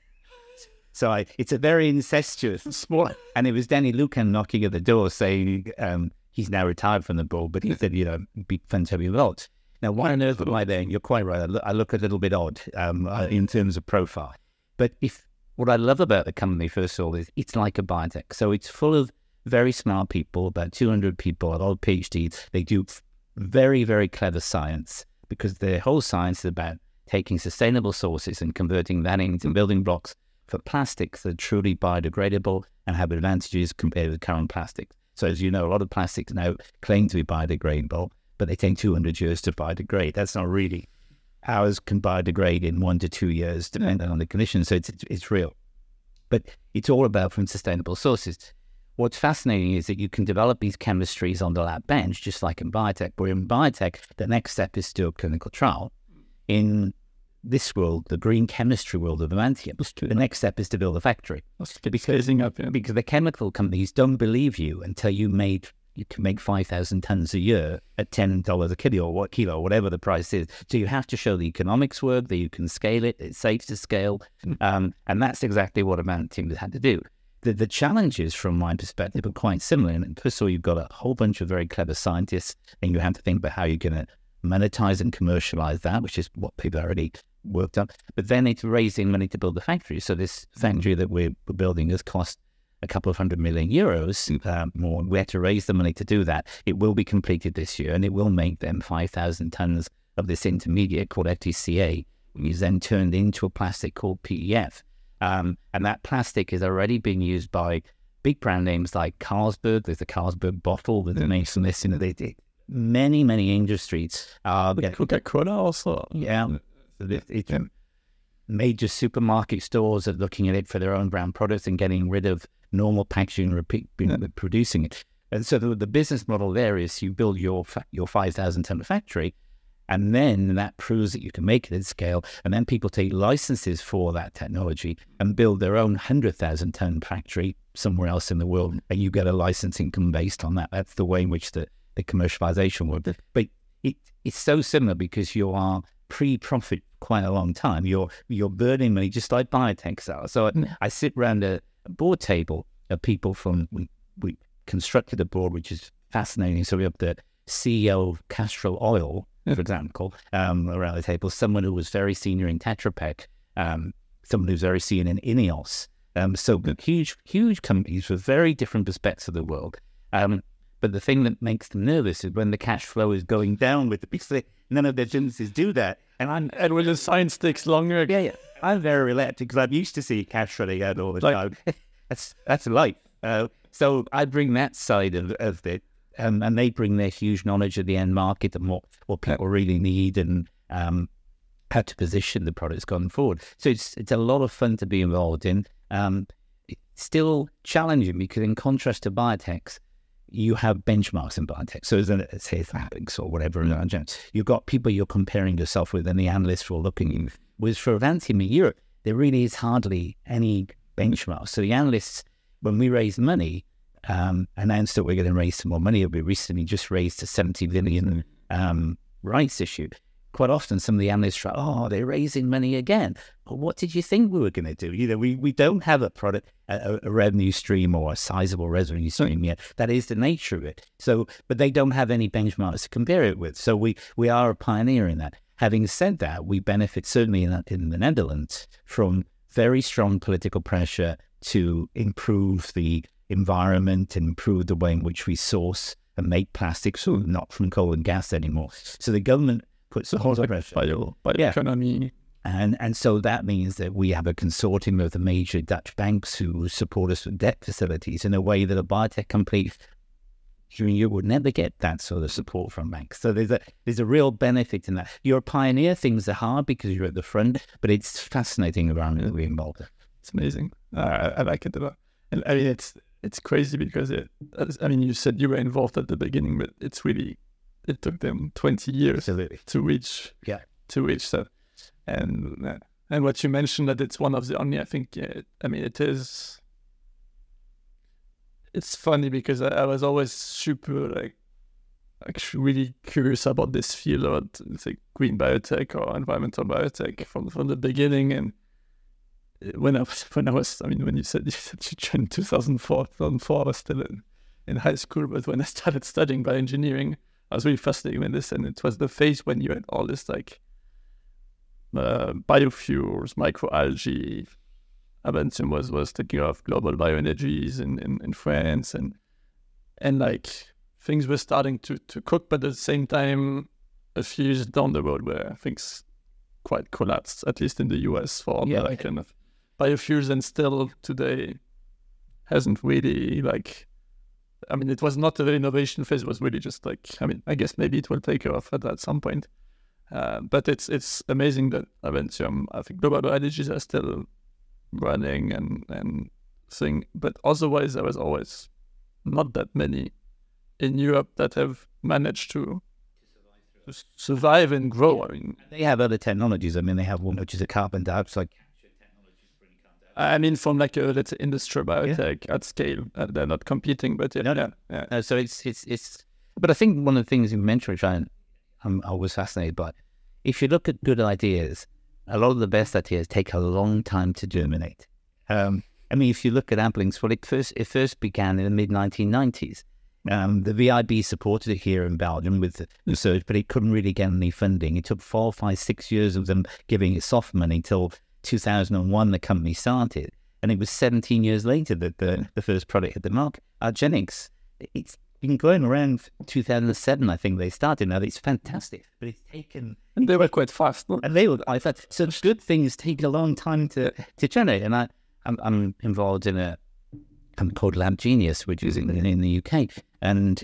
So it's a very incestuous small, and it was Danny Lucan knocking at the door saying he's now retired from the board, but he said, be fun to have you involved. Now, why on earth am I there? You're quite right. I look a little bit odd in terms of profile. But what I love about the company, first of all, is it's like a biotech. So it's full of very smart people, about 200 people, a lot of PhDs. They do very, very clever science, because their whole science is about taking sustainable sources and converting that into building blocks for plastics that are truly biodegradable and have advantages compared with current plastics. So as you know, a lot of plastics now claim to be biodegradable, but they take 200 years to biodegrade. That's not really. Ours can biodegrade in 1 to 2 years, depending on the conditions. So it's real. But it's all about from sustainable sources. What's fascinating is that you can develop these chemistries on the lab bench, just like in biotech. But in biotech, the next step is to do a clinical trial. In this world, the green chemistry world of Avantium, the next step is to build a factory. Because the chemical companies don't believe you until you can make 5,000 tons a year at $10 a kilo or whatever the price is. So you have to show the economics work, that you can scale it, it's safe to scale. And that's exactly what Avantium had to do. The challenges from my perspective are quite similar. And first of all, you've got a whole bunch of very clever scientists, and you have to think about how you're going to monetize and commercialize that, which is what people already worked on. But then it's raising money to build the factory. So this factory that we're building has cost a couple of €100 million more. We had to raise the money to do that. It will be completed this year, and it will make them 5,000 tons of this intermediate called FDCA, which is then turned into a plastic called PEF. And that plastic is already being used by big brand names like Carlsberg. There's a Carlsberg bottle that makes this. Many industries. Coca-Cola also. Yeah. Major supermarket stores are looking at it for their own brand products and getting rid of normal packaging and producing it. And so the business model there is you build your 5,000 ton factory, and then that proves that you can make it at scale. And then people take licenses for that technology and build their own 100,000 ton factory somewhere else in the world, and you get a license income based on that. That's the way in which the commercialization works. But it's so similar because you are pre-profit quite a long time. You're burning money just like biotechs are. So I sit around a board table of people from, we constructed a board which is fascinating. So we have the CEO of Castrol Oil, for example, around the table, someone who was very senior in Tetra Pak, someone who's very senior in INEOS. So huge companies with very different perspectives of the world. But the thing that makes them nervous is when the cash flow is going down with the because none of their businesses do that. And when the science takes longer. Yeah. I'm very relaxed because I'm used to see cash running out all the time. That's life. So I bring that side of it. And they bring their huge knowledge of the end market and what people really need and how to position the products going forward. So it's a lot of fun to be involved in. It's still challenging because in contrast to biotechs, you have benchmarks in biotech. So say Thappix or whatever, you've got people you're comparing yourself with, and the analysts will look at you. Whereas for Avantium in Europe, there really is hardly any benchmarks. So the analysts, when we raise money, announced that we're going to raise some more money. We recently just raised a 70 million rights issue. Quite often, some of the analysts are, oh, they're raising money again. Well, what did you think we were going to do? You know, we don't have a product, a revenue stream or a sizable revenue stream yet. That is the nature of it. So, but they don't have any benchmarks to compare it with. So we are a pioneer in that. Having said that, we benefit certainly in the Netherlands from very strong political pressure to improve the environment and improve the way in which we source and make plastics, so not from coal and gas anymore. So the government puts a whole pressure. Bioeconomy. And so that means that we have a consortium of the major Dutch banks who support us with debt facilities in a way that a biotech company you would never get that sort of support from banks. So there's a real benefit in that. You're a pioneer. Things are hard because you're at the front, but it's fascinating around to be involved. It's amazing. I like it a lot. And I mean, it's crazy because you said you were involved at the beginning, but it took them 20 years to reach that. And what you mentioned, that it's one of the only, I think, it is. It's funny because I was always super actually really curious about this field of green biotech or environmental biotech from the beginning. And when you said you joined in 2004, I was still in high school. But when I started studying bioengineering, I was really fascinated with this. And it was the phase when you had all this biofuels, microalgae. Avantium was taking off global bioenergies in France, and things were starting to cook, but at the same time, a few years down the road where things quite collapsed, at least in the US for kind of biofuels, and still today hasn't really it was not an innovation phase, it was really just I guess maybe it will take off at some point. But it's amazing that Avantium, I think global bioenergies are still running and thing, but otherwise there was always not that many in Europe that have managed to survive and grow. I mean, they have other technologies. I mean, they have one which is a carbon dioxide capture technology. I mean, from let's say industrial biotech at scale, they're not competing, but so it's. But I think one of the things you mentioned, which I was fascinated by, if you look at good ideas, a lot of the best ideas take a long time to germinate. If you look at Amplinks, it first began in the mid-1990s. The VIB supported it here in Belgium with the research, but it couldn't really get any funding. It took 4, 5, 6 years of them giving it soft money till 2001 the company started. And it was 17 years later that the first product hit the market. Argenix, it's been going around 2007, I think they started. Now, it's fantastic, but it's taken... And they were quite fast. And they were quite fast. So good things take a long time to generate. And I'm involved in a company called Lab Genius, which is in the UK. And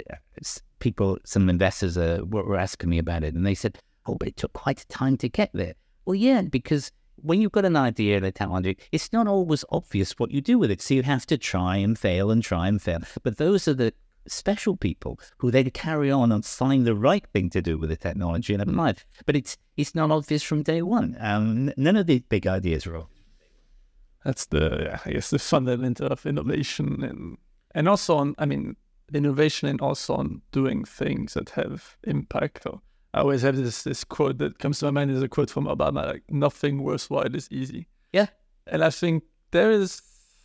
some investors were asking me about it. And they said, oh, but it took quite a time to get there. Well, yeah, because when you've got an idea and a technology, it's not always obvious what you do with it. So you have to try and fail. But those are the special people who then carry on and find the right thing to do with the technology and apply it. But it's not obvious from day one. None of these big ideas are obvious. That's the fundamental of innovation and also on innovation and also on doing things that have impact. I always have this quote that comes to my mind, is a quote from Obama, nothing worthwhile is easy. Yeah. And I think there is,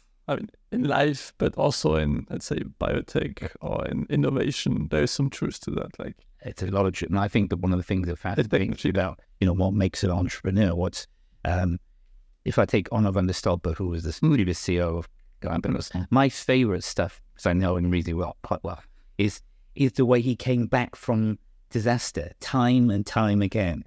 in life, but also in, let's say, biotech or in innovation, there is some truth to that. It's a lot of truth. And I think that one of the things that fascinates me about, what makes an entrepreneur, if I take Onno van der Stolpe, who was the previous CEO of Galapagos, my favorite stuff, because I know him really quite well, is the way he came back from disaster time and time again.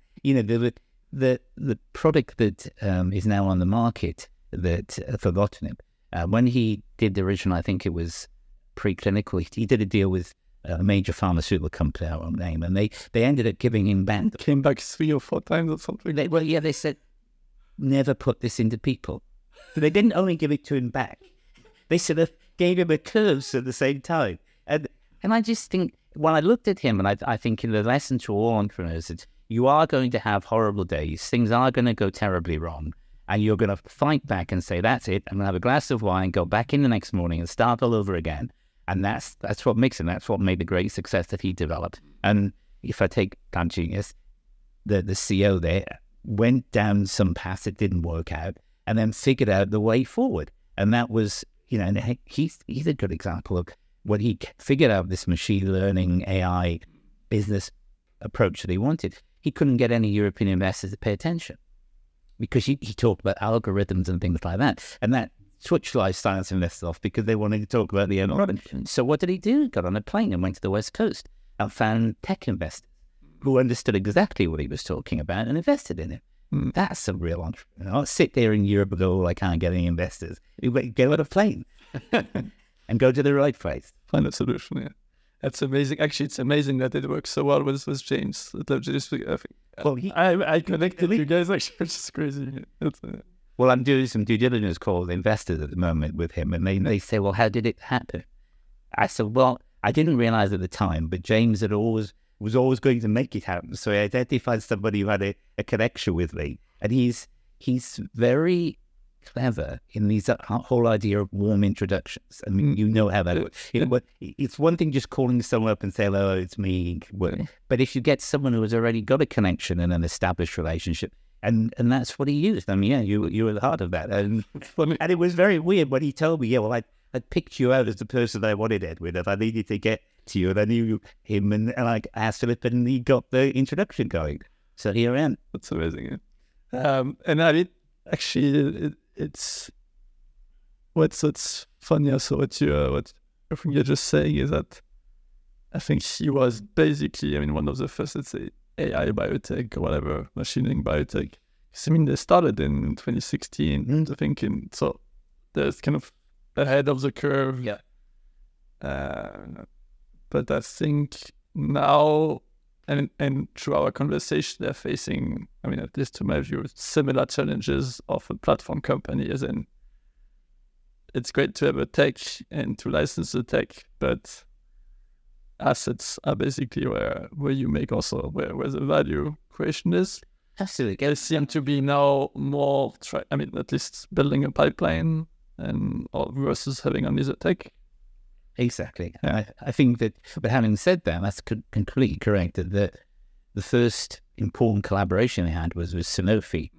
The product that is now on the market, that filgotinib, when he did the original, I think it was preclinical, he did a deal with a major pharmaceutical company, I won't name, and they ended up giving him back. Came back 3 or 4 times or something. They said, never put this into people. So they didn't only give it to him back, they sort of gave him a curse at the same time. And And I just think, when I looked at him, and I think the lesson to all entrepreneurs is you are going to have horrible days. Things are going to go terribly wrong. And you're going to fight back and say, that's it. I'm going to have a glass of wine, go back in the next morning and start all over again. And that's what makes him. That's what made the great success that he developed. And if I take Plant Genius, the CEO there went down some path that didn't work out and then figured out the way forward. And that was, and he's a good example of when he figured out this machine learning AI business approach that he wanted. He couldn't get any European investors to pay attention because he talked about algorithms and things like that. And that switched life science investors off because they wanted to talk about the environment. So what did he do? Got on a plane and went to the West Coast and found tech investors who understood exactly what he was talking about and invested in it. That's a real entrepreneur. I'll sit there in Europe and go, I can't get any investors. You get on a plane and go to the right place. Find a solution, yeah. That's amazing. Actually, it's amazing that it works so well with James. I connected you guys, actually, which is crazy. Well, I'm doing some due diligence called investors at the moment with him, and they say, well, how did it happen? I said, well, I didn't realize at the time, but James was always going to make it happen. So I identified somebody who had a connection with me, and he's very clever in these whole idea of warm introductions. I mean, how that works. It's one thing just calling someone up and saying, "Hello, it's me." But if you get someone who has already got a connection and an established relationship, and that's what he used. I mean, yeah, you were the heart of that, and it was very weird when he told me, "Yeah, well, I picked you out as the person I wanted, Edwin, if I needed to get to you, and I knew him, and I asked Philip, and he got the introduction going. So here I am." That's amazing. Yeah. And I mean, actually, it's what's funny also what you're just saying is that I think he was basically, one of the first, let's say, AI biotech or whatever, machine learning biotech. I mean, they started in 2016, I think, so there's kind of ahead of the curve. Yeah. But I think now, and through our conversation, they're facing, at least to my view, similar challenges of a platform company, as in it's great to have a tech and to license the tech, but assets are basically where you make also where the value creation is. Absolutely. They seem to be now more, at least building a pipeline versus having only the tech. Exactly. I think that, but having said that, that's completely correct. That the first important collaboration I had was with Sanofi.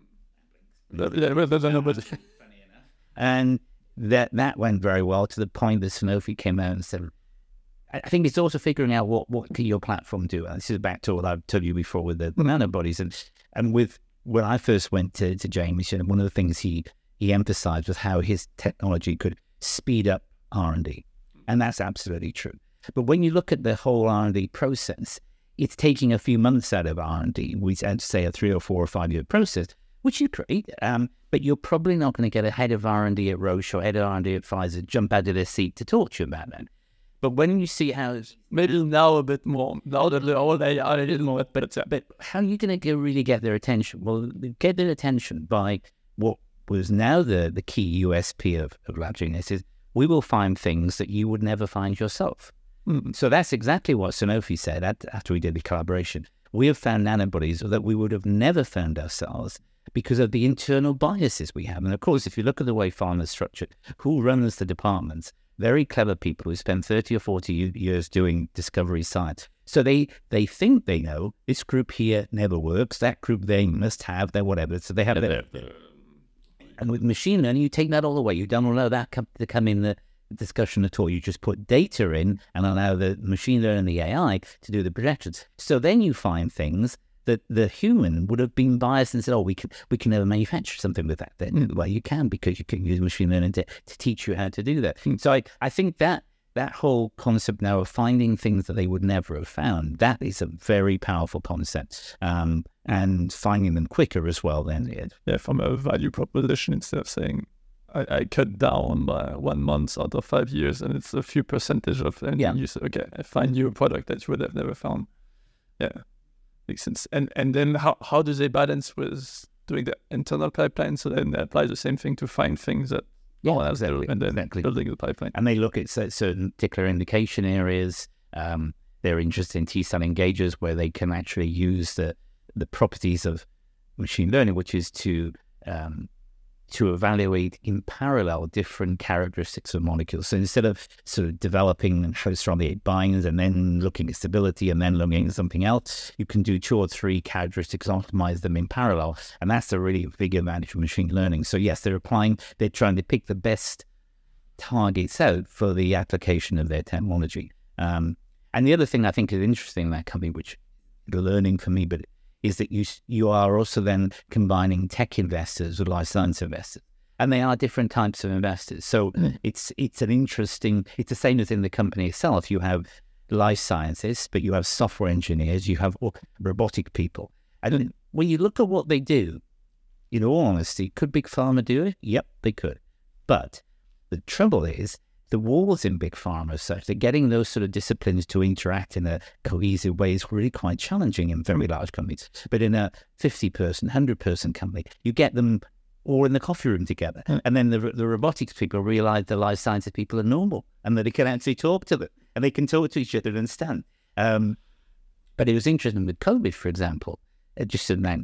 And that went very well, to the point that Sanofi came out and said, I think it's also figuring out what can your platform do. And this is back to what I've told you before with the nanobodies. And with when I first went to James, one of the things he emphasized was how his technology could speed up R&D. And that's absolutely true. But when you look at the whole R&D process, it's taking a few months out of R&D. We say a 3 or 4 or 5 year process, which is great. But you're probably not going to get a head of R&D at Roche or head of R&D at Pfizer jump out of their seat to talk to you about that. But when you see how maybe now a bit more, now that the old AI a little more, but how are you going to really get their attention? Well, get their attention by what was now the key USP of Lab Genius is we will find things that you would never find yourself. So that's exactly what Sanofi said after we did the collaboration. We have found nanobodies that we would have never found ourselves because of the internal biases we have. And of course, if you look at the way pharma is structured, who runs the departments? Very clever people who spend 30 or 40 years doing discovery science. So they think they know this group here never works, that group they must have, their whatever. So they have their... And with machine learning, you take that all away. You don't allow that to come in the discussion at all. You just put data in and allow the machine learning and the AI to do the projections. So then you find things that the human would have been biased and said, oh, we can never manufacture something with that. Then, well, you can, because you can use machine learning to teach you how to do that. So I think that whole concept now of finding things that they would never have found, that is a very powerful concept. And finding them quicker as well then. Yeah, from a value proposition, instead of saying, I cut down by 1 month out of 5 years and it's a few percentage of, and you say, okay, I find you a product that you would have never found. Yeah, makes sense. And then how do they balance with doing the internal pipeline? So then they apply the same thing to find things that no one else do, and then building the pipeline. And they look at certain particular indication areas They're interested in T-cell engagers where they can actually use the properties of machine learning, which is to evaluate in parallel different characteristics of molecules. So instead of sort of developing how strongly it binds and then looking at stability and then looking at something else, you can do 2 or 3 characteristics, optimize them in parallel. And that's a really big advantage of machine learning. So yes, they're trying to pick the best targets out for the application of their technology. And the other thing I think is interesting in that company, which the learning for me, but is that you are also then combining tech investors with life science investors, and they are different types of investors. So it's an interesting. It's the same as in the company itself. You have life scientists, but you have software engineers, you have robotic people, and when you look at what they do, in all honesty, could Big Pharma do it? Yep, they could. But the trouble is, the walls in Big Pharma are such that getting those sort of disciplines to interact in a cohesive way is really quite challenging in very large companies. But in a 50-person, 100-person company, you get them all in the coffee room together. And then the robotics people realize the life sciences people are normal and that they can actually talk to them and they can talk to each other and understand. But it was interesting with COVID, for example, just in that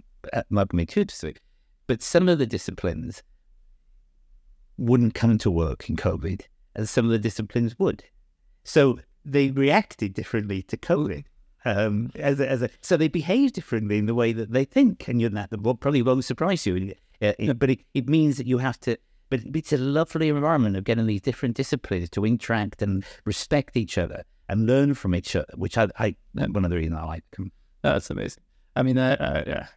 but some of the disciplines wouldn't come to work in COVID, as some of the disciplines would. So they reacted differently to COVID. So they behave differently in the way that they think. And that probably won't surprise you. But it means that you have to... But it's a lovely environment of getting these different disciplines to interact and respect each other and learn from each other, which I one of the reasons I like them. That's amazing. I mean, it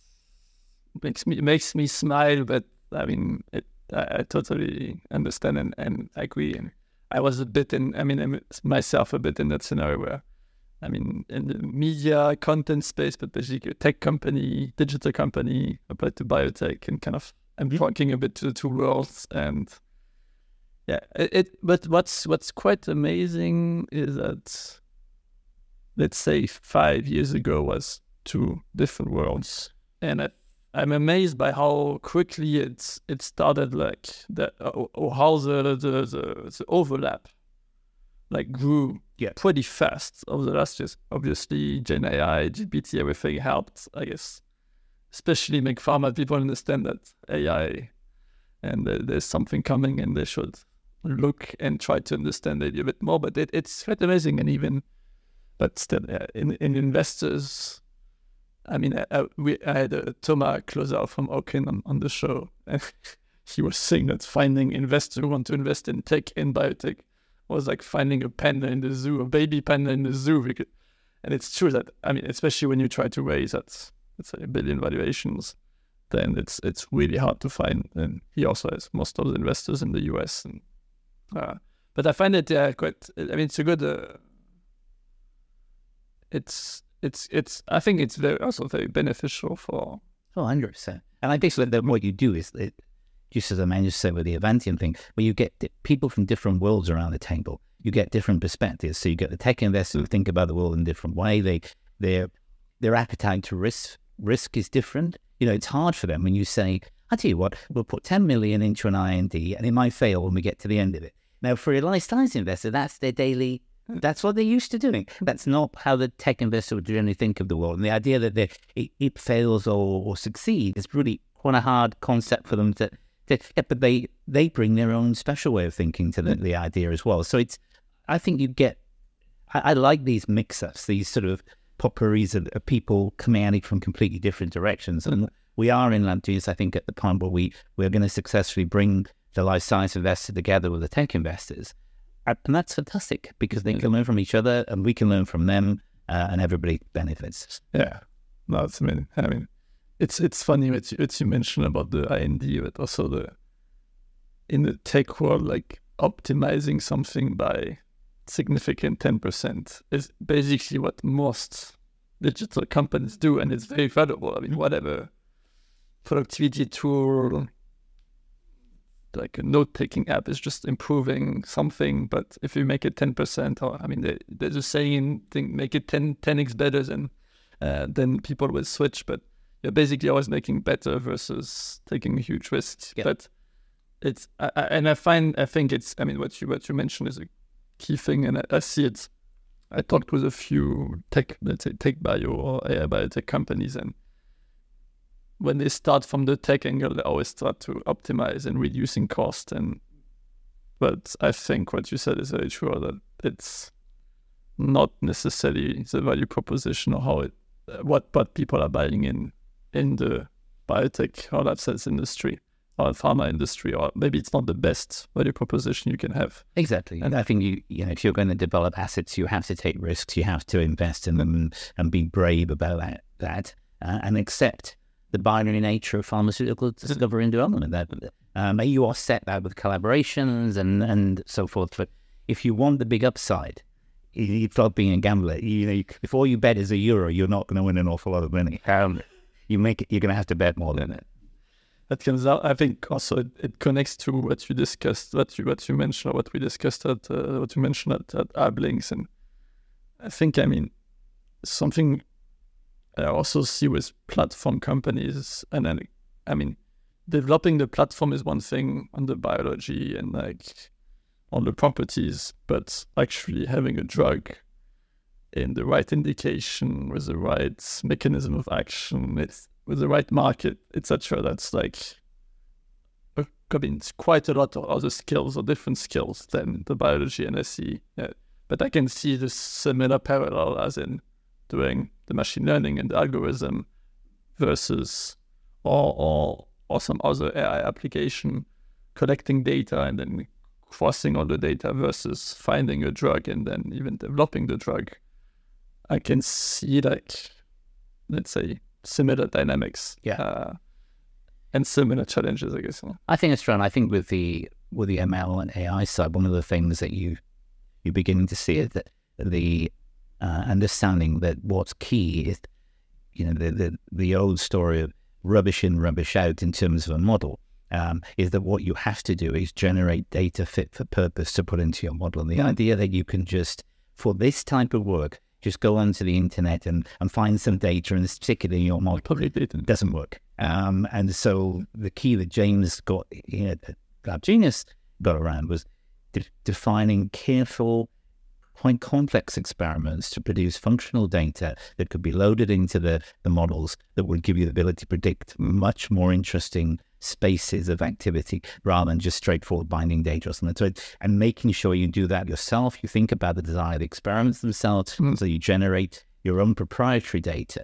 makes me smile, but I mean... I totally understand and agree. And I was I'm myself a bit in that scenario where, I mean, in the media content space, but basically a tech company, digital company, applied to biotech, and kind of I'm talking a bit to the two worlds. And yeah, but what's quite amazing is that, let's say 5 years ago was 2 different worlds, and I'm amazed by how quickly it started, like how the overlap like grew pretty fast over the last years. Obviously, Gen AI, GPT, everything helped, I guess, especially make pharma people understand that AI and there's something coming and they should look and try to understand it a bit more. But it's quite amazing, but still, in investors. I mean, I had Thomas Closer from Oaken on the show, and he was saying that finding investors who want to invest in tech and biotech was like finding a panda in the zoo, a baby panda in the zoo. And it's true that, I mean, especially when you try to raise let's say $1 billion valuations, then it's really hard to find. And he also has most of the investors in the US. And but I find it quite. I mean, it's a good. I think it's also very beneficial for... 100%. And I think that what you do is, just as I managed to say with the Avantium thing, where you get people from different worlds around the table, you get different perspectives. So you get the tech investors who think about the world in a different way. Their appetite to risk is different. It's hard for them when you say, I tell you what, we'll put 10 million into an IND and it might fail when we get to the end of it. Now, for a life science investor, that's their daily... That's what they're used to doing. That's not how the tech investor would generally think of the world. And the idea that it fails or succeeds is really quite a hard concept for them to but they bring their own special way of thinking to the idea as well. So I think you get, I like these mix-ups, these sort of potpourris of people coming at it from completely different directions. And we are in LabGenius, I think, at the point where we're going to successfully bring the life science investor together with the tech investors. And that's fantastic because they can learn from each other and we can learn from them and everybody benefits. Yeah, no, it's amazing. I mean, it's funny what you mentioned about the IND, but also in the tech world, like optimizing something by significant 10% is basically what most digital companies do, and it's very valuable. I mean, whatever productivity tool, like a note-taking app, is just improving something, but if you make it 10%, or I mean, there's a saying, make it 10x better, then people will switch. But you're basically always making better versus taking a huge risk. Yeah. But I think it's, I mean, what you mentioned is a key thing, and I see it I talked with a few tech bio or AI biotech companies, and when they start from the tech angle, they always start to optimize and reducing cost. But I think what you said is very true, that it's not necessarily the value proposition or how what people are buying in the biotech or life science industry or pharma industry, or maybe it's not the best value proposition you can have. Exactly. And I think you know, if you're going to develop assets, you have to take risks, you have to invest in them and be brave about that and accept the binary nature of pharmaceutical discovery and development. That you offset that with collaborations and so forth. But if you want the big upside, it's like being a gambler. If all you bet is €1, you're not going to win an awful lot of money. You're going to have to bet more than it. That comes out. I think also it connects to what you discussed, what you mentioned, or what we discussed at what you mentioned at Ablinks, and I think something I also see with platform companies, and then developing the platform is one thing on the biology and on the properties, but actually having a drug in the right indication with the right mechanism of action, with the right market, etc. That's it's quite a lot of other skills or different skills than the biology and SE. Yeah. But I can see the similar parallel as in doing the machine learning and the algorithm versus or some other AI application, collecting data and then crossing all the data versus finding a drug and then even developing the drug. I can see let's say, similar dynamics, and similar challenges, I guess. I think it's true. And I think with the ML and AI side, one of the things that you're beginning to see is that the understanding that what's key is, the old story of rubbish in, rubbish out in terms of a model, is that what you have to do is generate data fit for purpose to put into your model. And the idea that you can just, for this type of work, just go onto the internet and find some data and stick it in your model. It doesn't work. And so the key that James got at Lab Genius got around was defining careful, quite complex experiments to produce functional data that could be loaded into the models that would give you the ability to predict much more interesting spaces of activity rather than just straightforward binding data or something. So and making sure you do that yourself. You think about the design of the experiments themselves, so you generate your own proprietary data.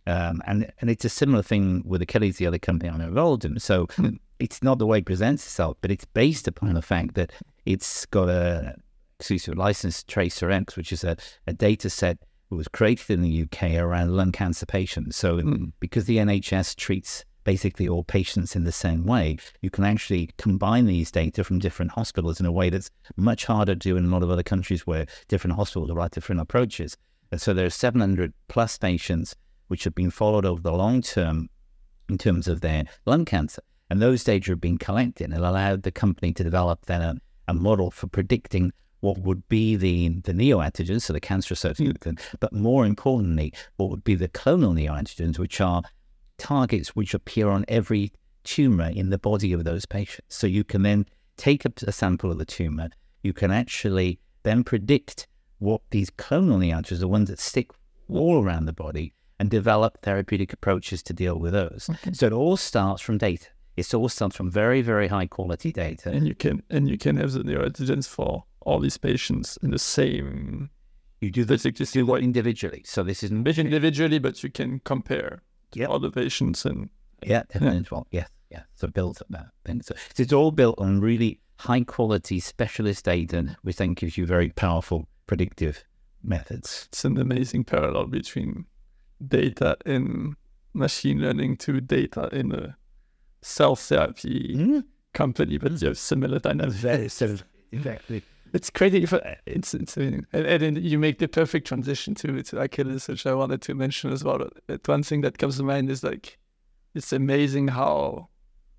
And it's a similar thing with Achilles, the other company I'm involved in. So it's not the way it presents itself, but it's based upon the fact that it's got a exclusive license, TRACER-X, which is a data set that was created in the UK around lung cancer patients. So because the NHS treats basically all patients in the same way, you can actually combine these data from different hospitals in a way that's much harder to do in a lot of other countries where different hospitals have different approaches. And so there are 700 plus patients which have been followed over the long term in terms of their lung cancer. And those data have been collected and allowed the company to develop then a model for predicting what would be the neoantigens, so the cancer-associated, but more importantly, what would be the clonal neoantigens, which are targets which appear on every tumor in the body of those patients. So you can then take a sample of the tumor, you can actually then predict what these clonal neoantigens, the ones that stick all around the body, and develop therapeutic approaches to deal with those. Okay. So it all starts from data. It all starts from very, very high quality data. And you can have the neoantigens for all these patients in the same. You do this individually. So this is individually, but you can compare to all the patients and definitely. Well, yes. So built up that thing. So it's all built on really high quality specialist data, which then gives you very powerful predictive methods. It's an amazing parallel between data in machine learning to data in a cell therapy company, but you have similar dynamics. Very similar, exactly. It's crazy. It's and then you make the perfect transition to Achilles, which I wanted to mention as well. But one thing that comes to mind is it's amazing how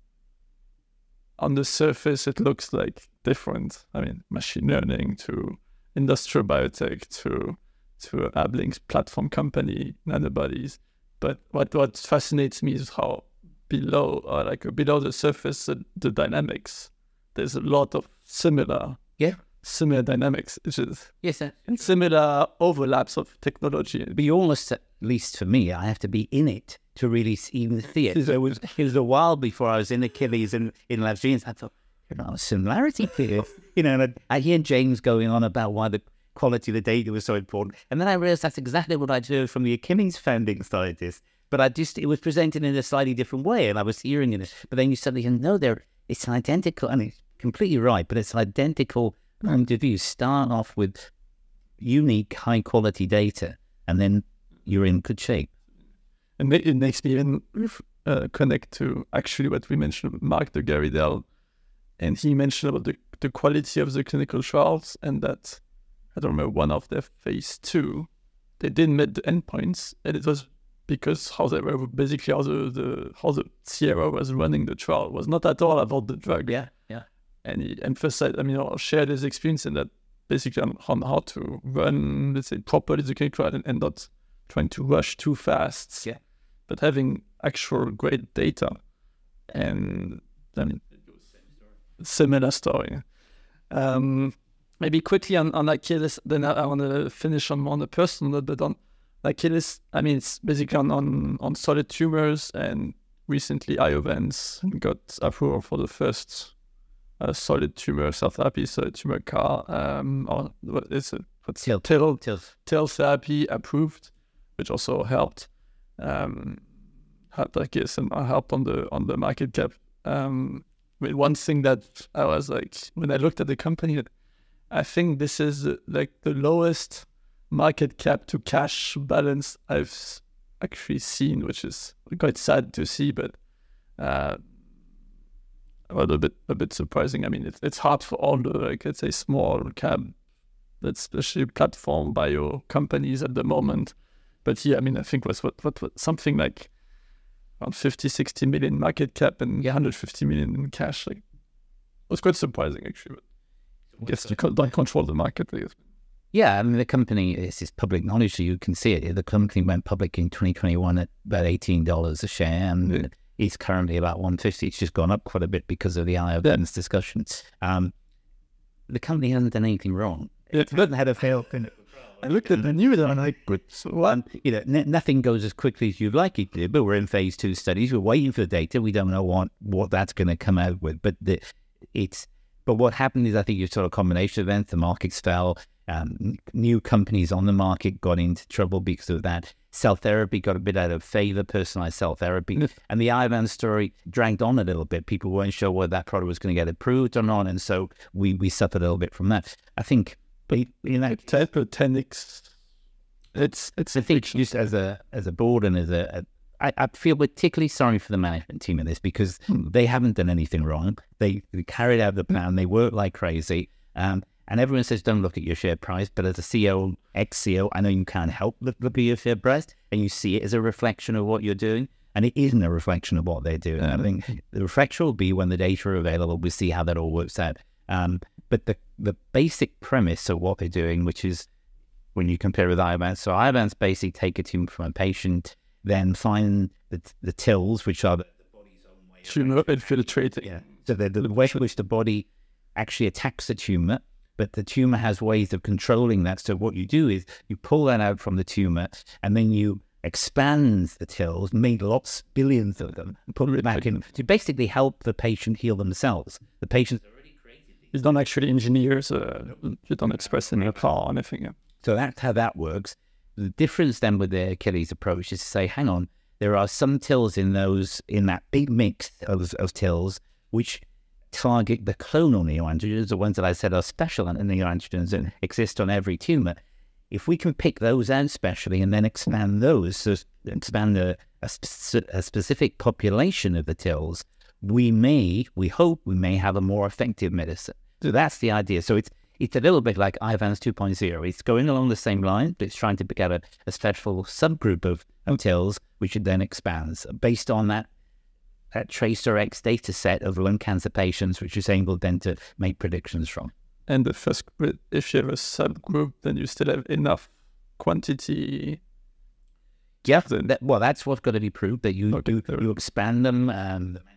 on the surface it looks like different. I mean, machine learning to industrial biotech to Ablinks platform company, nanobodies. But what fascinates me is how below the surface, the dynamics, there's a lot of similar similar dynamics, which is Yes, sir. and similar overlaps of technology. Be almost, at least for me, I have to be in it to really even see it. So it was a while before I was in Achilles and in Lab Genes. I thought, a similarity here. And I hear James going on about why the quality of the data was so important. And then I realized that's exactly what I heard from the Achilles founding scientists. But it was presented in a slightly different way, and I was hearing it. But then you suddenly know it's an identical, and it's completely right, but it's an identical point of view. Start off with unique, high-quality data, and then you're in good shape. And it makes me even connect to actually what we mentioned, Mark de Garidel, and he mentioned about the quality of the clinical trials, and that, I don't remember, one of their phase 2, they didn't meet the endpoints, and it was because how they were basically how the CRO was running the trial was not at all about the drug. Yeah. And he emphasized, or shared his experience in that basically on how to run, let's say, properly the clinical trial and not trying to rush too fast. Yeah. But having actual great data. And similar story. Maybe quickly on Achilles, then I want to finish on the personal note, but on Achilles, it's basically on solid tumors, and recently Iovance got approval for the first solid tumor cell therapy, solid tumor CAR, or what is it? What's TIL therapy approved, which also helped I guess, and helped on the market cap. One thing that I was like, when I looked at the company, I think this is the lowest market cap to cash balance I've actually seen, which is quite sad to see, but a bit surprising. It's hard for all the, let's say, small cap, especially platform bio companies at the moment. But here, I think was what something like around 50-60 million market cap and 150 million in cash. It was quite surprising, actually. But I guess you don't control the market. Yeah, the company, is public knowledge, so you can see it. The company went public in 2021 at about $18 a share, and it's currently about $150. It's just gone up quite a bit because of the Iovance discussions. The company hasn't done anything wrong. It hasn't had a failed clinical trial. I looked at the news and I'm like, nothing goes as quickly as you'd like it to, but we're in phase 2 studies. We're waiting for the data. We don't know what that's going to come out with. But what happened is, I think you saw a combination of events. The markets fell. New companies on the market got into trouble because of that. Cell therapy got a bit out of favor, personalized cell therapy. And the Iovance story dragged on a little bit. People weren't sure whether that product was going to get approved or not. And so we suffered a little bit from that. I think, but it's I think just as a board and I feel particularly sorry for the management team in this, because they haven't done anything wrong. They carried out the plan. They worked like crazy. And everyone says, don't look at your share price. But as a CEO, ex-CEO, I know you can't help but look at your share price, and you see it as a reflection of what you're doing. And it isn't a reflection of what they're doing. I think the reflection will be when the data are available. We'll see how that all works out. But the basic premise of what they're doing, which is when you compare with Iovance, so Iovance basically take a tumor from a patient, then find the TILs, which are the body's own way of tumor infiltrating. Yeah. So the way in which the body actually attacks the tumor, but the tumor has ways of controlling that. So what you do is you pull that out from the tumor, and then you expand the TILs, make billions of them, and put it back in to basically help the patient heal themselves. The patient's already created these. You don't actually engineer, so you don't express in a car or anything. Yeah. So that's how that works. The difference then with the Achilles approach is to say, hang on, there are some TILs in that big mix of TILs which target the clonal neoantigens, the ones that I said are special neoantigens that exist on every tumor. If we can pick those out specially and then expand those, so expand a specific population of the TILs, we hope we may have a more effective medicine. So that's the idea. So it's a little bit like Iovance 2.0. It's going along the same line, but it's trying to pick out a special subgroup of TILs, which it then expands based on that TRACERx data set of lung cancer patients, which is able then to make predictions from. And the first, if you have a subgroup, then you still have enough quantity. Yeah, that's what's got to be proved, that you expand them. The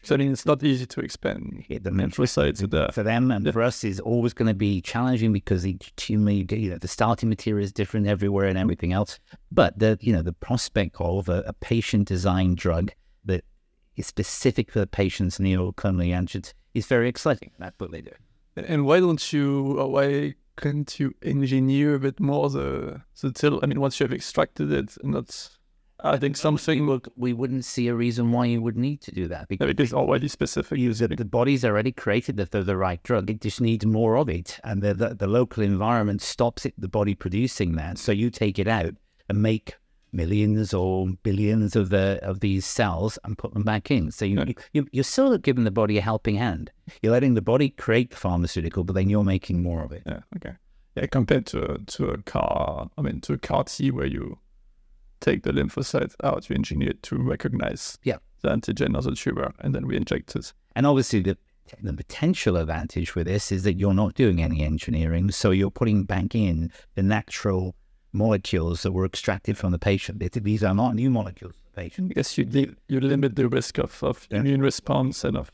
So I mean, it's not easy to expand the lymphocytes for them, and for us is always going to be challenging because each tumor, the starting material is different everywhere and everything else. But the prospect of a patient-designed drug that is specific for the patient's neoclonal antigens is very exciting. That's what they do. And why couldn't you engineer a bit more the TIL? I mean, once you have extracted it, and that's, I think something we wouldn't see a reason why you would need to do that because it's already specific. The body's already created that they're the right drug. It just needs more of it, and the local environment stops the body producing that. So you take it out and make millions or billions of these cells and put them back in. So you're sort of giving the body a helping hand. You're letting the body create the pharmaceutical, but then you're making more of it. Yeah. Okay. Yeah. Compared to a CAR T where you take the lymphocytes out, you engineer it to recognize the antigen as a tumor, and then we inject it. And obviously the potential advantage with this is that you're not doing any engineering, so you're putting back in the natural molecules that were extracted from the patient. These are not new molecules for the patient. I guess you limit the risk of immune response and of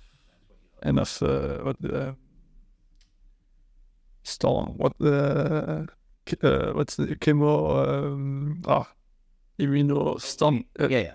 storm. What's the chemo? Immunostorm. Yeah.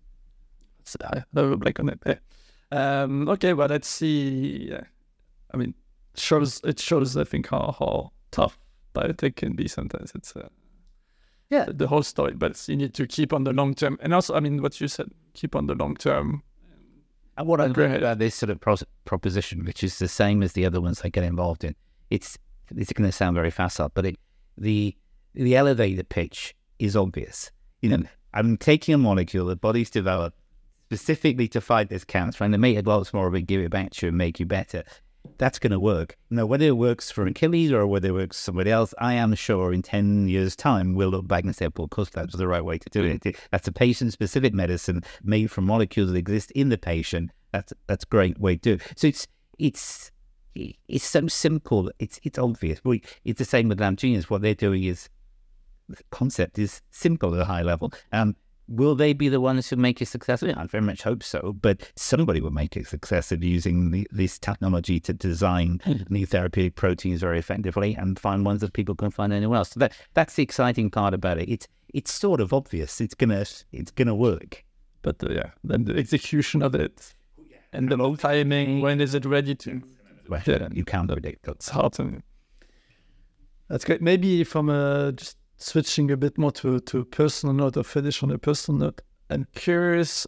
I have a blank on it. Okay, well, let's see. I mean, it shows I think how tough biotech can be sometimes. It's the whole story, but you need to keep on the long term. And also, I mean, what you said, keep on the long term. And what I agree about this sort of proposition, which is the same as the other ones I get involved in, it's going to sound very facile, but the elevator pitch is obvious. I'm taking a molecule that body's developed specifically to fight this cancer, trying to make it lots more of it, give it back to you, and make you better. That's going to work. Whether it works for Achilles or whether it works for somebody else, I am sure in 10 years' time, we'll look back and say, well, of course, that was the right way to do it. That's a patient-specific medicine made from molecules that exist in the patient. That's a great way to do it. So it's so simple. It's obvious. It's the same with Lamgenius. What they're doing is, the concept is simple at a high level. Will they be the ones who make it successful? I very much hope so, but somebody will make it successful using this technology to design new therapeutic proteins very effectively and find ones that people can find anywhere else. So that's the exciting part about it. It's sort of obvious. It's gonna work. But then the execution of it and the long timing, when is it ready to? You can't predict. It's hard to. That's great. Maybe from just switching a bit more to a personal note, or finish on a personal note. I'm curious.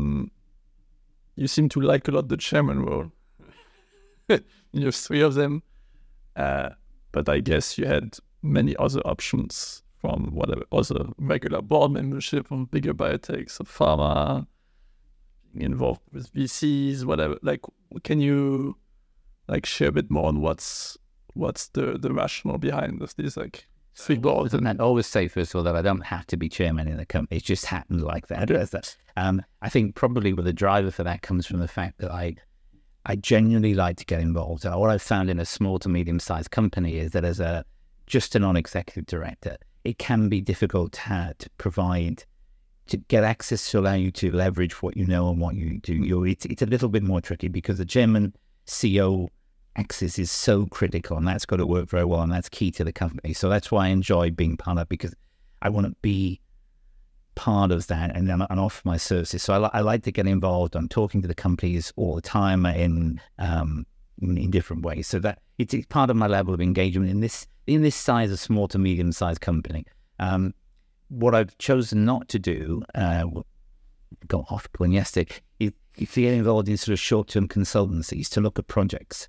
You seem to like a lot the chairman role. You have 3 of them, but I guess you had many other options from whatever other regular board membership from bigger biotechs or pharma, involved with VCs, whatever. Like, can you share a bit more on what's the rationale behind these 3 boards? And I'd always say, first of all, that I don't have to be chairman in the company. It just happened like that. I think probably the driver for that comes from the fact that I genuinely like to get involved. What I've found in a small to medium-sized company is that as just a non-executive director, it can be difficult to get access to allow you to leverage what you know and what you do. It's a little bit more tricky because the chairman CEO axis is so critical, and that's got to work very well, and that's key to the company. So that's why I enjoy being part of it, because I want to be part of that and offer my services. So I like to get involved. I'm talking to the companies all the time in different ways. So that it's part of my level of engagement in this size of small to medium sized company. What I've chosen not to do, got off going yesterday, is to get involved in sort of short-term consultancies to look at projects.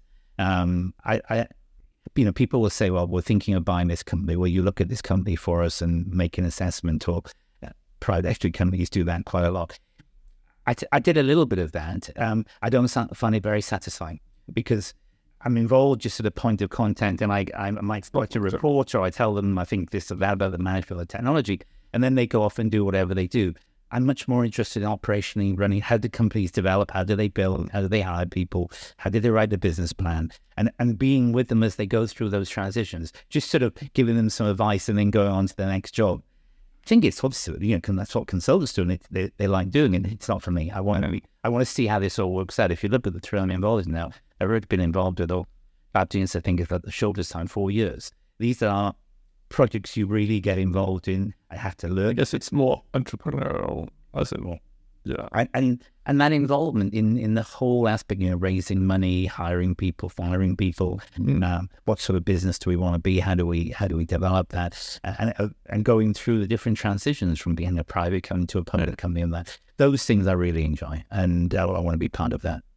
People will say, well, we're thinking of buying this company. Will you look at this company for us and make an assessment? Or private equity companies do that quite a lot. I did a little bit of that. I don't find it very satisfying because I'm involved just at a point of content, and I might write a report, or I tell them I think this or that about the management of the technology, and then they go off and do whatever they do. I'm much more interested in operationally running. How do companies develop? How do they build? How do they hire people? How do they write the business plan? And being with them as they go through those transitions, just sort of giving them some advice and then going on to the next job. think it's obviously, that's what consultants do, and they like doing it. It's not for me. I want to see how this all works out. If you look at the term involved now, I've already been involved with all Babdin's, I think, is at the shortest time, 4 years. These are projects you really get involved in. I have to learn. I guess it's more entrepreneurial, as it were. Yeah. And that involvement in the whole aspect, raising money, hiring people, firing people, what sort of business do we want to be? How do we develop that? And going through the different transitions from being a private company to a public company, and those things I really enjoy, and I want to be part of that.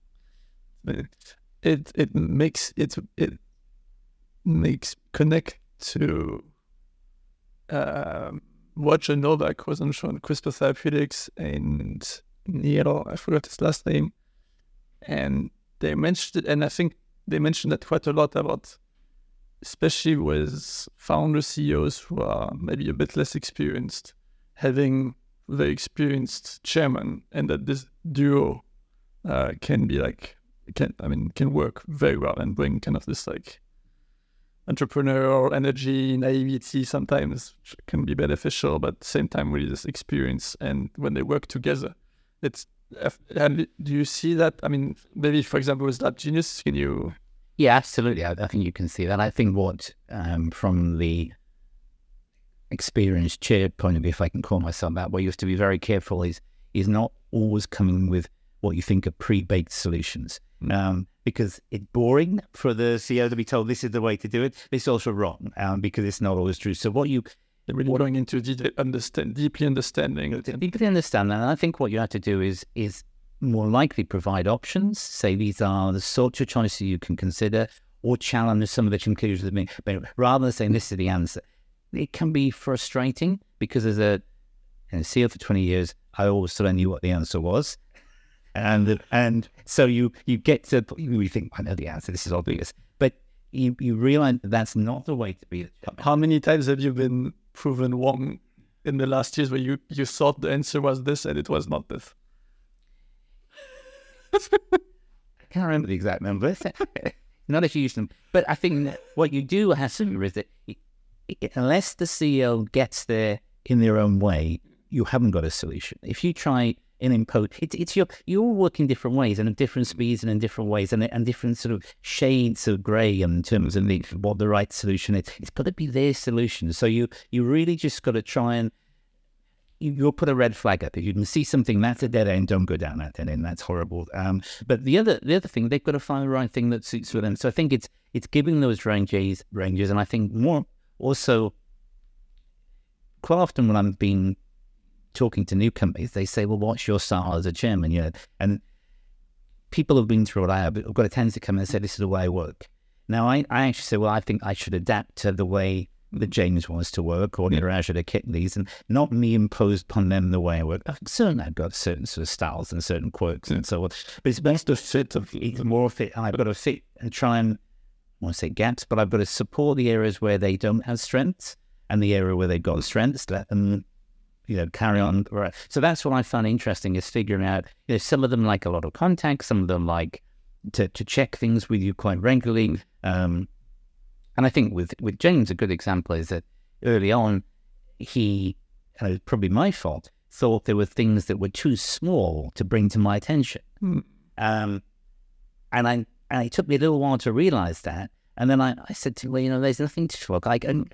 It makes connect to Roger Novak was on CRISPR Therapeutics, and Neil, I forgot his last name, and they mentioned it, and I think they mentioned that quite a lot about, especially with founder CEOs who are maybe a bit less experienced, having very experienced chairman, and that this duo can work very well and bring kind of this like entrepreneurial energy, naivety sometimes can be beneficial, but at the same time really this experience. And when they work together, do you see that? I mean, maybe for example with Lab Genius, can you? Yeah, absolutely. I think you can see that. I think what from the experienced chair point of view, if I can call myself that, what you have to be very careful is not always coming with what you think are pre-baked solutions. Because it's boring for the CEO to be told this is the way to do it. It's also wrong because it's not always true. So really going into deeply understanding. Deeply understand that. And I think what you have to do is more likely provide options. Say these are the sorts of choices you can consider, or challenge some of the conclusions. But rather than saying this is the answer, it can be frustrating because as a CEO for 20 years, I always sort of knew what the answer was. And so you get to, you think, I know the answer, this is obvious. But you realize that that's not the way to be. How many times have you been proven wrong in the last years where you thought the answer was this and it was not this? I can't remember the exact number. Not a huge number. But I think that what you do have to remember is that unless the CEO gets there in their own way, you haven't got a solution. If you try and impose, you all work in different ways and at different speeds and in different ways and different sort of shades of grey in terms of what the right solution is. It's got to be their solution. So you really just got to try and you'll put a red flag up. If you can see something that's a dead end, don't go down that dead end. That's horrible. But the other thing, they've got to find the right thing that suits for them. So I think it's giving those ranges, and I think more also quite often when I'm being talking to new companies, they say, well, what's your style as a chairman? And people have been through what I have got a tendency to come and say, this is the way I work. Now, I actually say, well, I think I should adapt to the way that James wants to work, or Niraj or Kitleys, and not me impose upon them the way I work. Certainly, I've got certain sort of styles and certain quirks and so on, but it's best to fit, more fit. I've got to fit and try and, I want to say gaps, but I've got to support the areas where they don't have strengths and the area where they've got strengths, let them carry on. So that's what I found interesting, is figuring out, some of them like a lot of contact, some of them like to check things with you quite regularly. And I think with James, a good example is that early on, he, and it was probably my fault, thought there were things that were too small to bring to my attention. And it took me a little while to realize that. And then I said to him, well, there's nothing to talk.